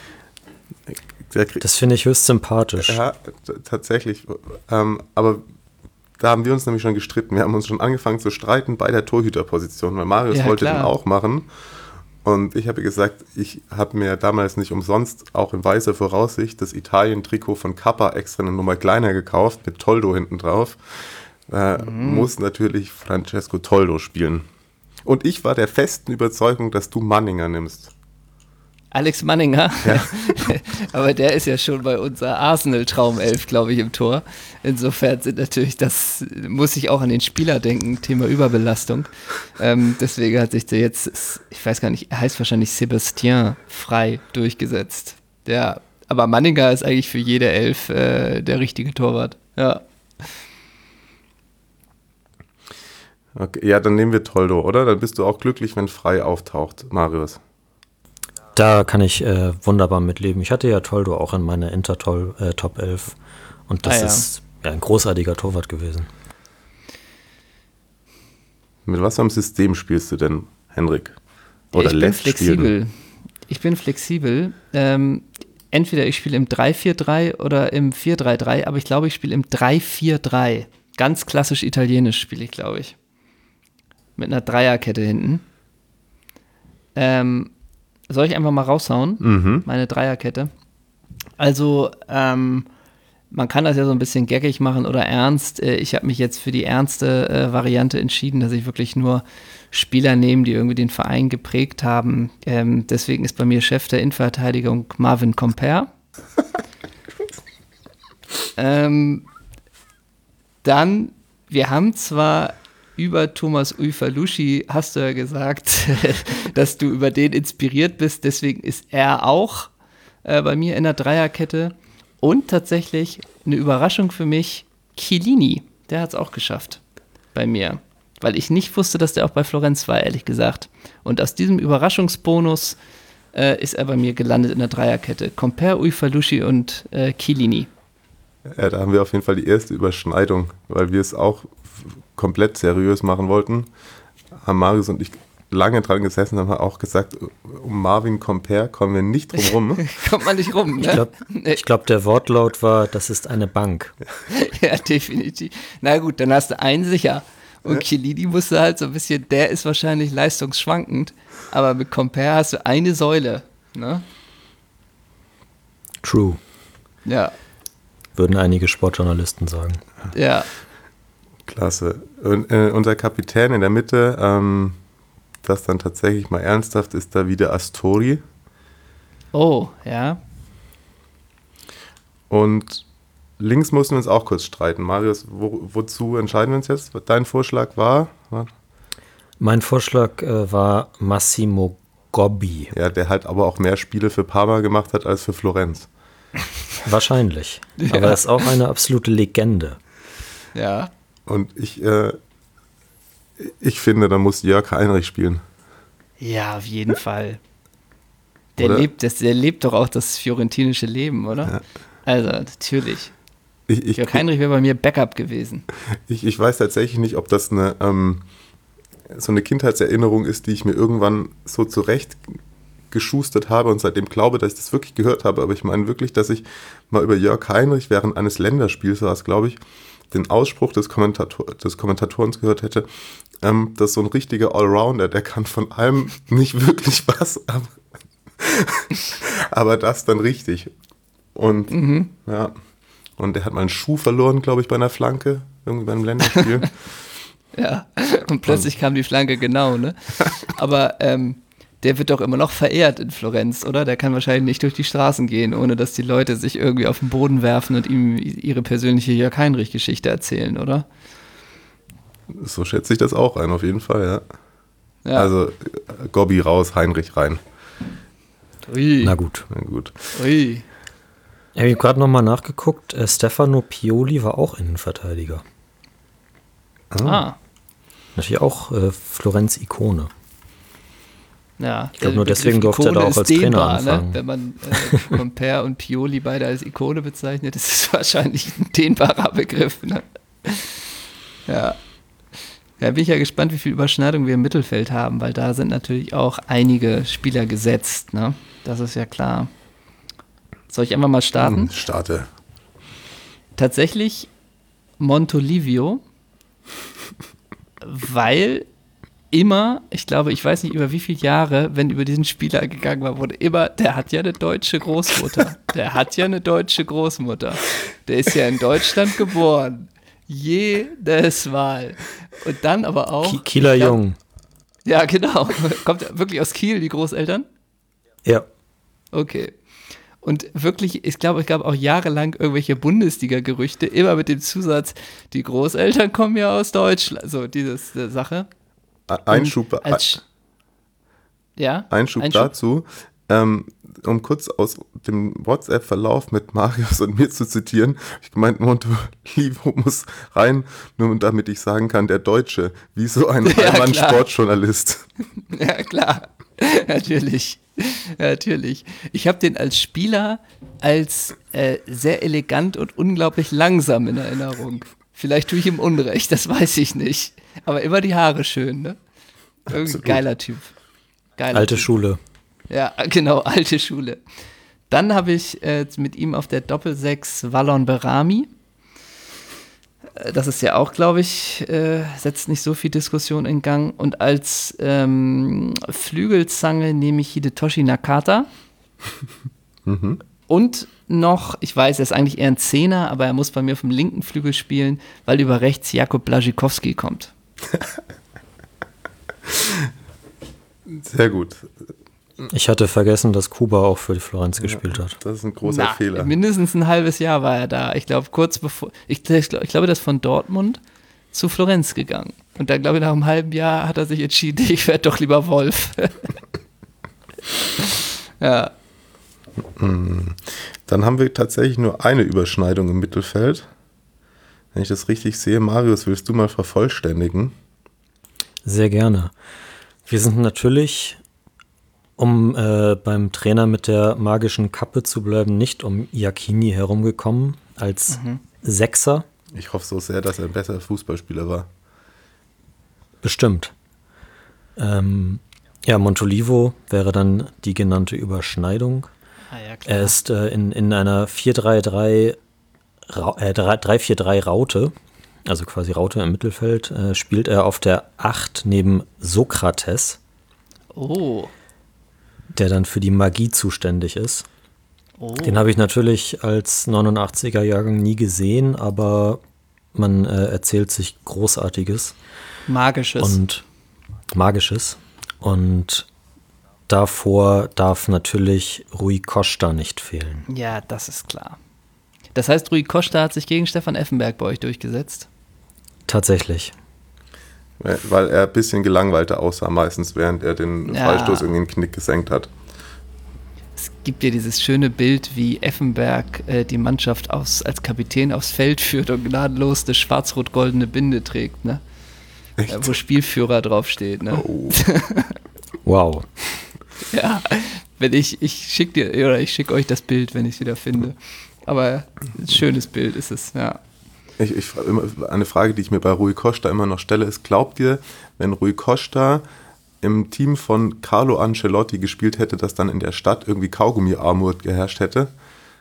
Das finde ich höchst sympathisch. Ja, tatsächlich. Aber da haben wir uns nämlich schon gestritten. Wir haben uns schon angefangen zu streiten bei der Torhüterposition, weil Marius wollte den auch machen. Und ich habe gesagt, ich habe mir damals nicht umsonst, auch in weiser Voraussicht, das Italien-Trikot von Kappa extra eine Nummer kleiner gekauft, mit Toldo hinten drauf. Muss natürlich Francesco Toldo spielen. Und ich war der festen Überzeugung, dass du Manninger nimmst. Alex Manninger, Ja. aber der ist ja schon bei unserer Arsenal-Traumelf, glaube ich, im Tor. Insofern sind natürlich, das muss ich auch an den Spieler denken, Thema Überbelastung. Deswegen hat sich der jetzt, ich weiß gar nicht, er heißt wahrscheinlich Sébastien frei durchgesetzt. Ja, aber Manninger ist eigentlich für jede Elf der richtige Torwart. Ja. Okay, ja, dann nehmen wir Toldo, oder? Dann bist du auch glücklich, wenn Frei auftaucht, Marius. Da kann ich wunderbar mitleben. Ich hatte ja Toldo auch in meiner Top 11 und das ist ja ein großartiger Torwart gewesen. Mit was für einem System spielst du denn, Henrik? Oder ich bin lässt flexibel. spielen? Ich bin flexibel. Entweder ich spiele im 3-4-3 oder im 4-3-3, aber ich glaube, ich spiele im 3-4-3. Ganz klassisch italienisch spiele ich, glaube ich. Mit einer Dreierkette hinten. Soll ich einfach mal raushauen? Meine Dreierkette. Also, man kann das ja so ein bisschen gaggig machen oder ernst. Ich habe mich jetzt für die ernste Variante entschieden, dass ich wirklich nur Spieler nehme, die irgendwie den Verein geprägt haben. Deswegen ist bei mir Chef der Innenverteidigung Marvin Comper. Dann, wir haben zwar über Thomas Uifalushi, hast du ja gesagt, dass du über den inspiriert bist, deswegen ist er auch bei mir in der Dreierkette. Und tatsächlich eine Überraschung für mich, Chiellini, der hat es auch geschafft bei mir. Weil ich nicht wusste, dass der auch bei Florenz war, ehrlich gesagt. Und aus diesem Überraschungsbonus ist er bei mir gelandet in der Dreierkette. Comper, Uifalushi und Chiellini. Ja, da haben wir auf jeden Fall die erste Überschneidung, weil wir es auch komplett seriös machen wollten. Haben Marius und ich lange dran gesessen, haben wir auch gesagt, um Marvin Comper kommen wir nicht drum rum. Kommt man nicht rum, ne? Ich glaube, der Wortlaut war, das ist eine Bank. Ja, definitiv. Na gut, dann hast du einen sicher. Und Chiellini musste halt so ein bisschen, der ist wahrscheinlich leistungsschwankend, aber mit Comper hast du eine Säule, ne? True. Ja. Würden einige Sportjournalisten sagen. Ja. Klasse. Und, unser Kapitän in der Mitte, das dann tatsächlich mal ernsthaft ist, da wieder Astori. Oh, ja. Und links mussten wir uns auch kurz streiten. Marius, wozu entscheiden wir uns jetzt? Dein Vorschlag war? Mein Vorschlag war Massimo Gobbi. Ja, der halt aber auch mehr Spiele für Parma gemacht hat als für Florenz. Wahrscheinlich. Aber er ist auch eine absolute Legende. Ja. Und ich finde, da muss Jörg Heinrich spielen. Ja, auf jeden Fall. Der Oder? lebt doch auch das fiorentinische Leben, oder? Ja. Also, natürlich. Jörg Heinrich wäre bei mir Backup gewesen. Ich weiß tatsächlich nicht, ob das so eine Kindheitserinnerung ist, die ich mir irgendwann so zurecht geschustert habe und seitdem glaube, dass ich das wirklich gehört habe. Aber ich meine wirklich, dass ich mal über Jörg Heinrich während eines Länderspiels, war es glaube ich, den Ausspruch des Kommentatorens gehört hätte, dass so ein richtiger Allrounder, der kann von allem nicht wirklich was, aber das dann richtig. Und ja, und der hat mal einen Schuh verloren, glaube ich, bei einer Flanke, irgendwie bei einem Länderspiel. Ja, und plötzlich kam die Flanke genau, ne? Aber der wird doch immer noch verehrt in Florenz, oder? Der kann wahrscheinlich nicht durch die Straßen gehen, ohne dass die Leute sich irgendwie auf den Boden werfen und ihm ihre persönliche Jörg-Heinrich-Geschichte erzählen, oder? So schätze ich das auch ein, auf jeden Fall, ja. Ja. Also Gobbi raus, Heinrich rein. Ui. Na gut. Na gut. Ui. Ich habe gerade nochmal nachgeguckt. Stefano Pioli war auch Innenverteidiger. Ah. Natürlich auch Florenz-Ikone. Ja, Ich glaube, nur deswegen durfte er da auch als Trainer anfangen. Ne? Wenn man Comper und Pioli beide als Ikone bezeichnet, ist es wahrscheinlich ein dehnbarer Begriff. Ne? Ja. Ja, bin ich ja gespannt, wie viel Überschneidung wir im Mittelfeld haben, weil da sind natürlich auch einige Spieler gesetzt. Ne? Das ist ja klar. Soll ich einfach mal starten? Starte. Tatsächlich Montolivio, weil immer, ich glaube, ich weiß nicht über wie viele Jahre, wenn über diesen Spieler gegangen war, wurde immer, der hat ja eine deutsche Großmutter. Der hat ja eine deutsche Großmutter. Der ist ja in Deutschland geboren. Jedes Mal. Und dann aber auch. Kieler Jung. Ja, genau. Kommt er wirklich aus Kiel, die Großeltern? Ja. Okay. Und wirklich, ich glaube, es gab auch jahrelang irgendwelche Bundesliga-Gerüchte, immer mit dem Zusatz, die Großeltern kommen ja aus Deutschland, so diese Sache. Einschub Ja? dazu, um kurz aus dem WhatsApp-Verlauf mit Marius und mir zu zitieren, hab ich gemeint, Montolivo muss rein, nur damit ich sagen kann, der Deutsche, wie so ein Allmann-Sportjournalist. Ja, klar. Natürlich. Ich habe den als Spieler als sehr elegant und unglaublich langsam in Erinnerung. Vielleicht tue ich ihm Unrecht, das weiß ich nicht. Aber immer die Haare schön, ne? Irgendwie geiler Typ. Alte Schule. Ja, genau, alte Schule. Dann habe ich mit ihm auf der Doppelsechs Wallon Berami. Das ist ja auch, glaube ich, setzt nicht so viel Diskussion in Gang. Und als Flügelzange nehme ich Hidetoshi Nakata. Und noch, ich weiß, er ist eigentlich eher ein Zehner, aber er muss bei mir auf dem linken Flügel spielen, weil über rechts Jakub Błaszczykowski kommt. Sehr gut. Ich hatte vergessen, dass Kuba auch für die Florenz gespielt hat. Das ist ein großer Fehler. Mindestens ein halbes Jahr war er da. Ich glaube, kurz bevor, ich glaube, das ist von Dortmund zu Florenz gegangen. Und dann, glaube ich, nach einem halben Jahr hat er sich entschieden, ich werde doch lieber Wolf. Ja. Dann haben wir tatsächlich nur eine Überschneidung im Mittelfeld. Wenn ich das richtig sehe, Marius, willst du mal vervollständigen? Sehr gerne. Wir sind natürlich, um beim Trainer mit der magischen Kappe zu bleiben, nicht um Iachini herumgekommen als Sechser. Ich hoffe so sehr, dass er ein besserer Fußballspieler war. Bestimmt. Montolivo wäre dann die genannte Überschneidung. Ja, klar. Er ist in einer 3-4-3 Raute, also quasi Raute im Mittelfeld, spielt er auf der 8 neben Sokrates. Oh. Der dann für die Magie zuständig ist. Oh. Den habe ich natürlich als 89er-Jahrgang nie gesehen, aber man erzählt sich Großartiges. Magisches. Und davor darf natürlich Rui Costa nicht fehlen. Ja, das ist klar. Das heißt, Rui Costa hat sich gegen Stefan Effenberg bei euch durchgesetzt? Tatsächlich. Weil er ein bisschen gelangweilter aussah meistens, während er den Freistoß irgendwie in den Knick gesenkt hat. Es gibt ja dieses schöne Bild, wie Effenberg die Mannschaft als Kapitän aufs Feld führt und gnadenlos eine schwarz-rot-goldene Binde trägt, ne? Wo Spielführer draufsteht, ne? Oh. Wow. Ja, ich schicke euch das Bild, wenn ich es wieder finde. Aber ein schönes Bild ist es, ja. Eine Frage, die ich mir bei Rui Costa immer noch stelle, ist, glaubt ihr, wenn Rui Costa im Team von Carlo Ancelotti gespielt hätte, dass dann in der Stadt irgendwie Kaugummi-Armut geherrscht hätte?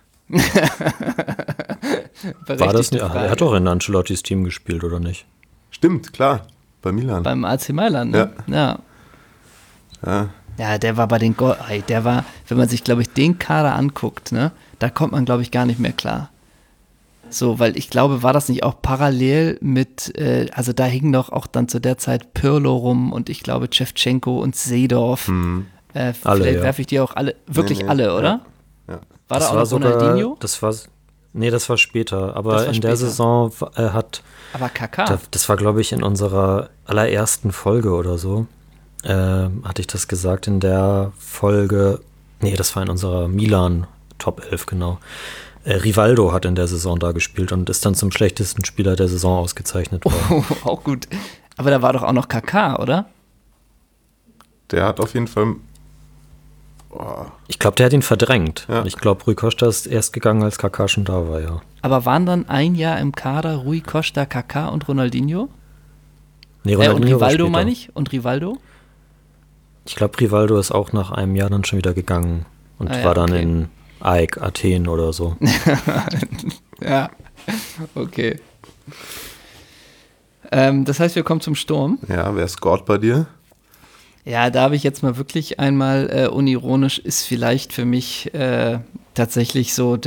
War das nicht? Er hat doch in Ancelottis Team gespielt, oder nicht? Stimmt, klar. Bei Milan. Beim AC Mailand, ne? Ja. Ja, der war bei den wenn man sich, glaube ich, den Kader anguckt, ne, da kommt man, glaube ich, gar nicht mehr klar. So, weil ich glaube, war das nicht auch parallel mit, also da hingen doch auch dann zu der Zeit Pirlo rum und ich glaube Ševčenko und Seedorf. Vielleicht werfe ich die auch alle, alle, oder? Ja. War da auch noch Ronaldinho? Das war später, aber in der Saison hat... Aber Kaká. Das war, glaube ich, in unserer allerersten Folge oder so. Hatte ich das gesagt in der Folge, das war in unserer Milan Top 11, genau. Rivaldo hat in der Saison da gespielt und ist dann zum schlechtesten Spieler der Saison ausgezeichnet worden. Oh, auch gut. Aber da war doch auch noch Kaká, oder? Der hat auf jeden Fall... Ich glaube, der hat ihn verdrängt. Ja. Ich glaube, Rui Costa ist erst gegangen, als Kaká schon da war, ja. Aber waren dann ein Jahr im Kader Rui Costa, Kaká und Ronaldinho? Nee, Ronaldinho und Rivaldo meine ich? Und Rivaldo? Ich glaube, Rivaldo ist auch nach einem Jahr dann schon wieder gegangen und war dann in AEK Athen oder so. Ja, okay. Das heißt, wir kommen zum Sturm. Ja, wer scored bei dir? Ja, da habe ich jetzt mal wirklich einmal unironisch, ist vielleicht für mich tatsächlich so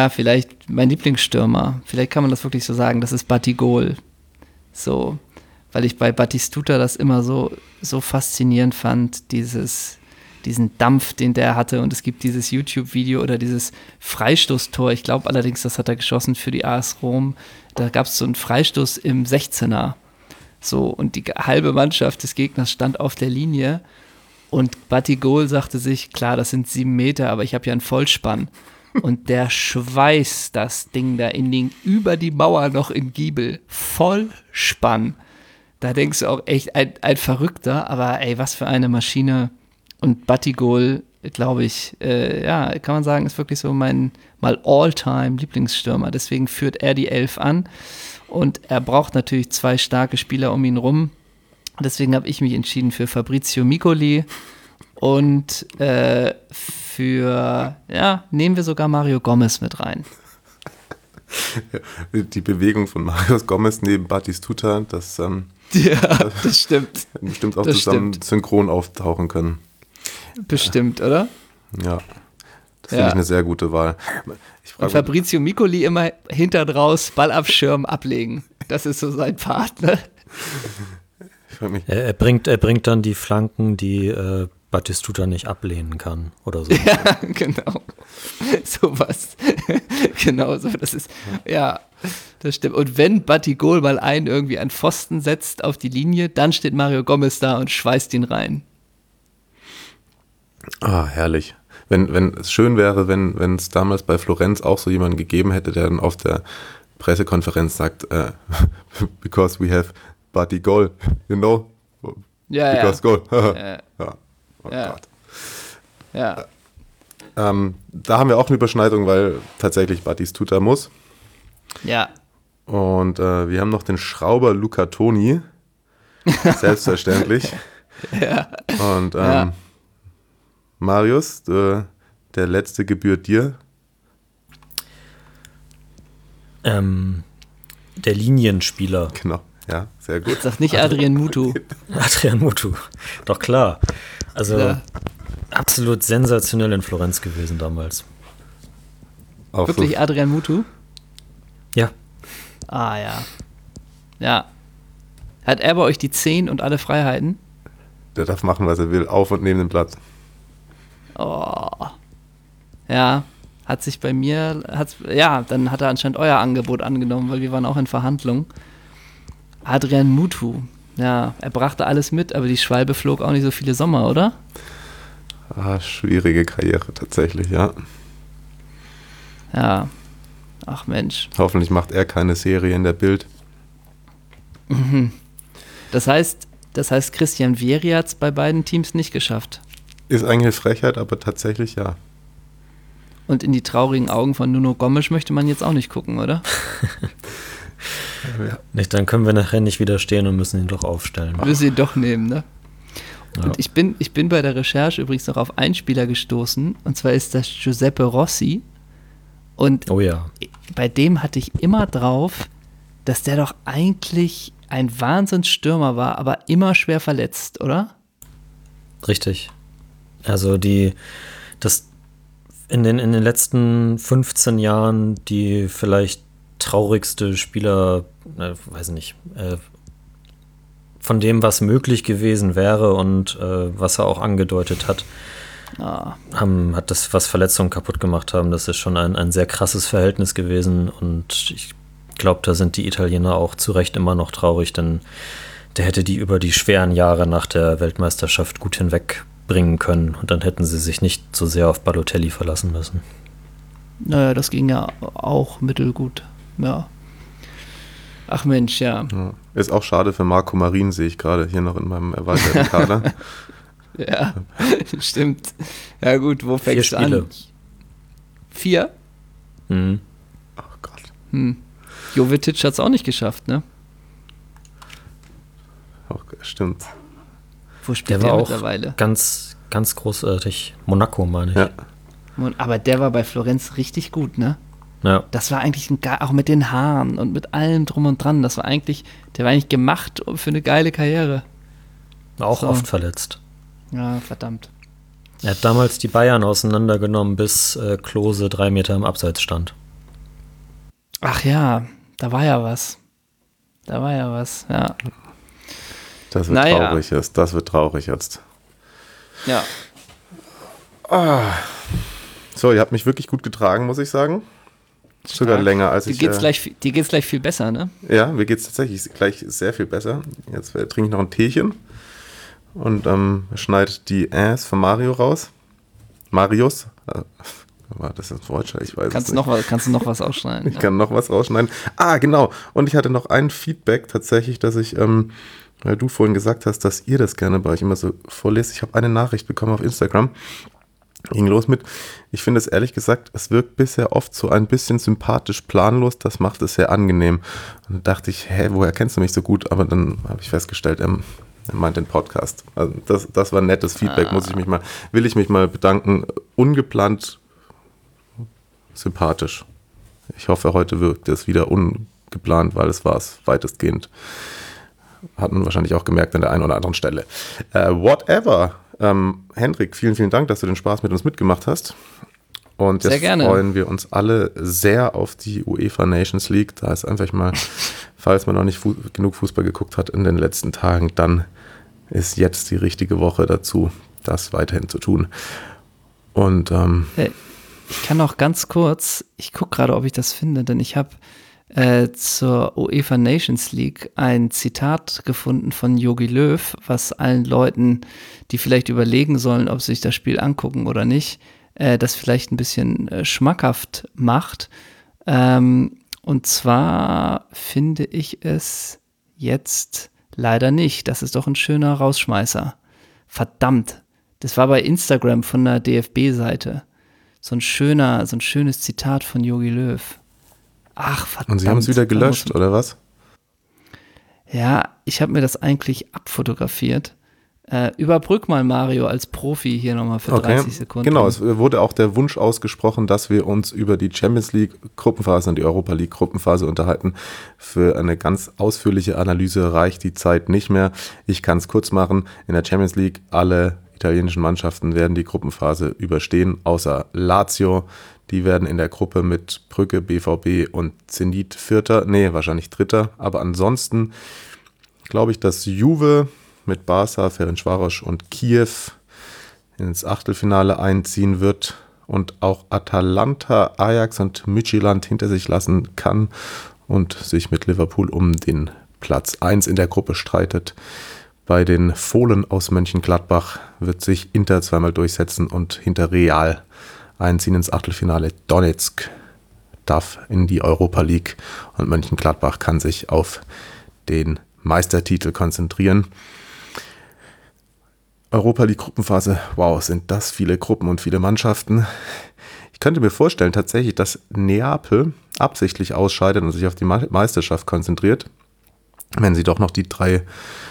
vielleicht mein Lieblingsstürmer. Vielleicht kann man das wirklich so sagen, das ist Batigol. So, weil ich bei Batistuta das immer so faszinierend fand, diesen Dampf, den der hatte. Und es gibt dieses YouTube-Video oder dieses Freistoßtor. Ich glaube allerdings, das hat er geschossen für die AS Rom. Da gab es so einen Freistoß im 16er. So, und die halbe Mannschaft des Gegners stand auf der Linie. Und Batigol sagte sich, klar, das sind 7 Meter, aber ich habe ja einen Vollspann. Und der schweißt das Ding da über die Mauer noch in Giebel. Vollspann. Da denkst du auch echt, ein Verrückter, aber ey, was für eine Maschine. Und Batigol, glaube ich, kann man sagen, ist wirklich so mein mal All-Time Lieblingsstürmer. Deswegen führt er die 11 an. Und er braucht natürlich 2 starke Spieler um ihn rum. Deswegen habe ich mich entschieden für Fabrizio Miccoli. Und nehmen wir sogar Mario Gomez mit rein. Die Bewegung von Mario Gomez neben Batistuta, das stimmt. Bestimmt auch zusammen synchron auftauchen können. Bestimmt, oder? Ja, das finde ich eine sehr gute Wahl. Und Fabrizio Miccoli immer hinter draus, Ball abschirmen, ablegen. Das ist so sein Part, ne? Er bringt dann die Flanken, die Batistuta nicht ablehnen kann oder so. Ja, genau. Sowas. Genau so. Das ist, ja, das stimmt. Und wenn Batigol mal einen irgendwie an Pfosten setzt auf die Linie, dann steht Mario Gomez da und schweißt ihn rein. Ah, herrlich. Wenn es schön wäre, wenn es damals bei Florenz auch so jemanden gegeben hätte, der dann auf der Pressekonferenz sagt, because we have Batigol, you know? Ja, because goal. Ja. Oh Ja. Gott. Ja. Da haben wir auch eine Überschneidung, weil tatsächlich Batistuta muss. Ja. Und wir haben noch den Schrauber Luca Toni. Selbstverständlich. Ja. Und Marius, der letzte gebührt dir. Der Linienspieler. Genau, ja, sehr gut. Sag nicht Adrian Mutu. Adrian Mutu. Doch klar. Also Ja. absolut sensationell in Florenz gewesen damals. Auch Wirklich so, Adrian Mutu? Ja. Ah, ja. Ja. Hat er bei euch die 10 und alle Freiheiten? der darf machen, was er will, auf und neben dem Platz. Oh. Ja. Hat sich bei mir, dann hat er anscheinend euer Angebot angenommen, weil wir waren auch in Verhandlungen. Adrian Mutu. Ja, er brachte alles mit, aber die Schwalbe flog auch nicht so viele Sommer, oder? Schwierige Karriere tatsächlich, ja. Ja. Ach Mensch. Hoffentlich macht er keine Serie in der Bild. Das heißt, Christian Vieri hat es bei beiden Teams nicht geschafft. Ist eigentlich eine Frechheit, aber tatsächlich ja. Und in die traurigen Augen von Nuno Gomes möchte man jetzt auch nicht gucken, oder? Nicht, dann können wir nachher nicht widerstehen und müssen ihn doch aufstellen. Müssen ihn doch nehmen, ne? Ja. Und ich bin bei der Recherche übrigens noch auf einen Spieler gestoßen, und zwar ist das Giuseppe Rossi. Und Oh ja. bei dem hatte ich immer drauf, dass der doch eigentlich ein Wahnsinnsstürmer war, aber immer schwer verletzt, oder? Richtig. Also in den letzten 15 Jahren die vielleicht traurigste Spieler, weiß nicht, von dem, was möglich gewesen wäre und was er auch angedeutet hat, hat das, was Verletzungen kaputt gemacht haben. Das ist schon ein sehr krasses Verhältnis gewesen, und ich glaube, da sind die Italiener auch zu Recht immer noch traurig, denn der hätte die über die schweren Jahre nach der Weltmeisterschaft gut hinwegbringen können, und dann hätten sie sich nicht so sehr auf Balotelli verlassen müssen. Naja, das ging ja auch mittelgut, ja. Ach Mensch, ja. Ja. Ist auch schade für Marco Marin, sehe ich gerade hier noch in meinem erweiterten Kader. Ja, stimmt. Ja gut, wo 4 fängst du Spiele. an? 4? Oh Gott. Jovetic hat es auch nicht geschafft, ne? Auch, stimmt. Wo spielt Der war der auch mittlerweile? ganz, ganz großartig. Monaco, meine ich. Ja. Aber der war bei Florenz richtig gut, ne? Ja. Das war eigentlich auch mit den Haaren und mit allem drum und dran. Der war eigentlich gemacht für eine geile Karriere. Auch So. oft verletzt. Ja, verdammt. Er hat damals die Bayern auseinandergenommen, bis Klose 3 Meter im Abseits stand. Ach ja, da war ja was. Ja. Das wird traurig jetzt. Das wird traurig jetzt. Ja. So, ihr habt mich wirklich gut getragen, muss ich sagen. Sogar länger als dir geht's gleich viel besser, ne? Ja, mir geht's tatsächlich gleich sehr viel besser. Jetzt trinke ich noch ein Teechen und schneide die Ass von Mario raus. Marius. War das jetzt Deutsch? Ich weiß es nicht. Kannst du noch was ausschneiden? Ich kann noch was rausschneiden. Genau. Und ich hatte noch ein Feedback tatsächlich, dass ich, weil du vorhin gesagt hast, dass ihr das gerne bei euch immer so vorlest. Ich habe eine Nachricht bekommen auf Instagram. Ging los mit, ich finde es ehrlich gesagt, es wirkt bisher oft so ein bisschen sympathisch planlos, das macht es sehr angenehm. Und dann dachte ich, woher kennst du mich so gut? Aber dann habe ich festgestellt, er meint den Podcast. Also das war nettes Feedback, will ich mich mal bedanken. Ungeplant sympathisch. Ich hoffe, heute wirkt es wieder ungeplant, weil es war es weitestgehend. Hat man wahrscheinlich auch gemerkt an der einen oder anderen Stelle. Whatever. Hendrik, vielen, vielen Dank, dass du den Spaß mit uns mitgemacht hast. Und jetzt freuen wir uns alle sehr auf die UEFA Nations League. Da ist einfach mal, falls man noch nicht genug Fußball geguckt hat in den letzten Tagen, dann ist jetzt die richtige Woche dazu, das weiterhin zu tun. Und ich kann noch ganz kurz, ich gucke gerade, ob ich das finde, denn ich habe zur UEFA Nations League ein Zitat gefunden von Jogi Löw, was allen Leuten, die vielleicht überlegen sollen, ob sie sich das Spiel angucken oder nicht, das vielleicht ein bisschen schmackhaft macht. Und zwar finde ich es jetzt leider nicht. Das ist doch ein schöner Rausschmeißer. Verdammt, das war bei Instagram von der DFB-Seite. So ein schönes Zitat von Jogi Löw. Ach, verdammt. Und Sie haben es wieder gelöscht, oder was? Ja, ich habe mir das eigentlich abfotografiert. Überbrück mal Mario als Profi hier nochmal für 30 Sekunden. Genau, es wurde auch der Wunsch ausgesprochen, dass wir uns über die Champions League Gruppenphase und die Europa League Gruppenphase unterhalten. Für eine ganz ausführliche Analyse reicht die Zeit nicht mehr. Ich kann es kurz machen. In der Champions League alle italienischen Mannschaften werden die Gruppenphase überstehen, außer Lazio. Die werden in der Gruppe mit Brügge, BVB und Zenit wahrscheinlich Dritter. Aber ansonsten glaube ich, dass Juve mit Barca, Ferencváros und Kiew ins Achtelfinale einziehen wird und auch Atalanta, Ajax und Midtjylland hinter sich lassen kann und sich mit Liverpool um den Platz 1 in der Gruppe streitet. Bei den Fohlen aus Mönchengladbach wird sich Inter zweimal durchsetzen und hinter Real einziehen ins Achtelfinale. Donetsk darf in die Europa League und Mönchengladbach kann sich auf den Meistertitel konzentrieren. Europa League Gruppenphase, wow, sind das viele Gruppen und viele Mannschaften. Ich könnte mir vorstellen tatsächlich, dass Neapel absichtlich ausscheidet und sich auf die Meisterschaft konzentriert, wenn sie doch noch die 3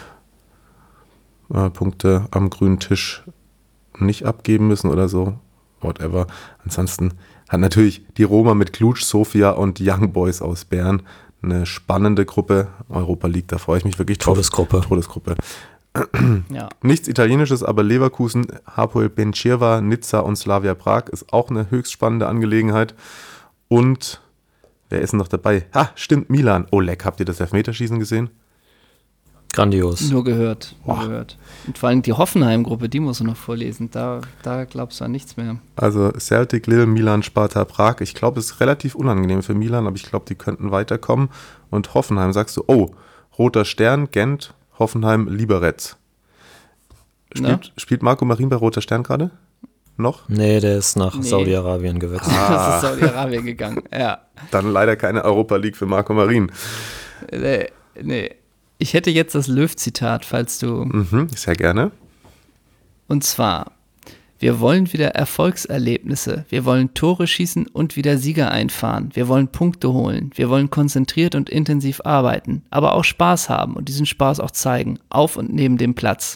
Punkte am grünen Tisch nicht abgeben müssen oder so. Whatever. Ansonsten hat natürlich die Roma mit Cluj, Sofia und Young Boys aus Bern eine spannende Gruppe. Europa League, da freue ich mich wirklich drauf. Todesgruppe. Ja. Nichts Italienisches, aber Leverkusen, Hapoel Bencirva, Nizza und Slavia Prag ist auch eine höchst spannende Angelegenheit. Und wer ist noch dabei? Stimmt, Milan. Oh, leck, habt ihr das Elfmeterschießen gesehen? Grandios. Nur gehört. Und vor allem die Hoffenheim-Gruppe, die musst du noch vorlesen. Da glaubst du an nichts mehr. Also Celtic, Lille, Milan, Sparta, Prag. Ich glaube, es ist relativ unangenehm für Milan, aber ich glaube, die könnten weiterkommen. Und Hoffenheim sagst du, Roter Stern, Gent, Hoffenheim, Liberec. Spielt Marco Marin bei Roter Stern gerade? Noch? Nee, der ist nach Saudi-Arabien gewechselt. Das ist Saudi-Arabien gegangen, ja. Dann leider keine Europa League für Marco Marin. Nee. Ich hätte jetzt das Löw-Zitat, falls du... Sehr gerne. Und zwar, wir wollen wieder Erfolgserlebnisse, wir wollen Tore schießen und wieder Sieger einfahren, wir wollen Punkte holen, wir wollen konzentriert und intensiv arbeiten, aber auch Spaß haben und diesen Spaß auch zeigen, auf und neben dem Platz.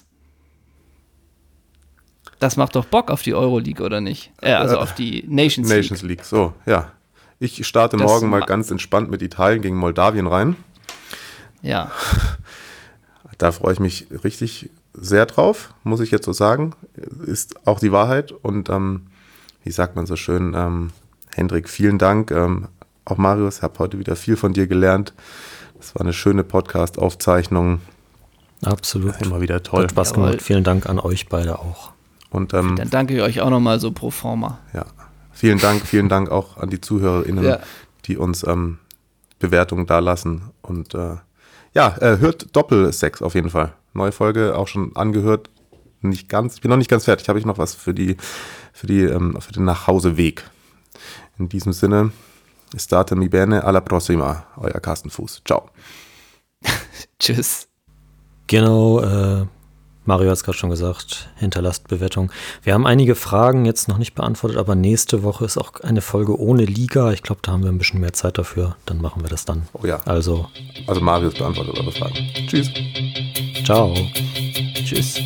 Das macht doch Bock auf die Euroleague, oder nicht? Also auf die Nations League. Nations League, so, ja. Ich starte morgen mal ganz entspannt mit Italien gegen Moldawien rein. Ja. Da freue ich mich richtig sehr drauf, muss ich jetzt so sagen. Ist auch die Wahrheit. Und wie sagt man so schön, Hendrik, vielen Dank. Auch Marius, ich habe heute wieder viel von dir gelernt. Das war eine schöne Podcast-Aufzeichnung. Absolut. Immer wieder toll. Hat Spaß gemacht. Vielen Dank an euch beide auch. Und Dann danke ich euch auch nochmal so pro forma. ja, vielen Dank auch an die ZuhörerInnen, die uns Bewertungen dalassen. Und hört Doppelsex auf jeden Fall. Neue Folge auch schon angehört. Ich bin noch nicht ganz fertig. Habe ich noch was für den Nachhauseweg. In diesem Sinne, state mi bene, alla prossima. Euer Carsten Fuß. Ciao. Tschüss. Genau, Mario hat es gerade schon gesagt, hinterlasst Bewertung. Wir haben einige Fragen jetzt noch nicht beantwortet, aber nächste Woche ist auch eine Folge ohne Liga. Ich glaube, da haben wir ein bisschen mehr Zeit dafür. Dann machen wir das dann. Oh ja. Also Marius beantwortet eure Fragen. Tschüss. Ciao. Tschüss.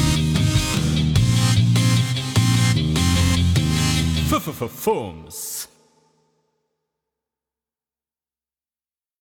Fums.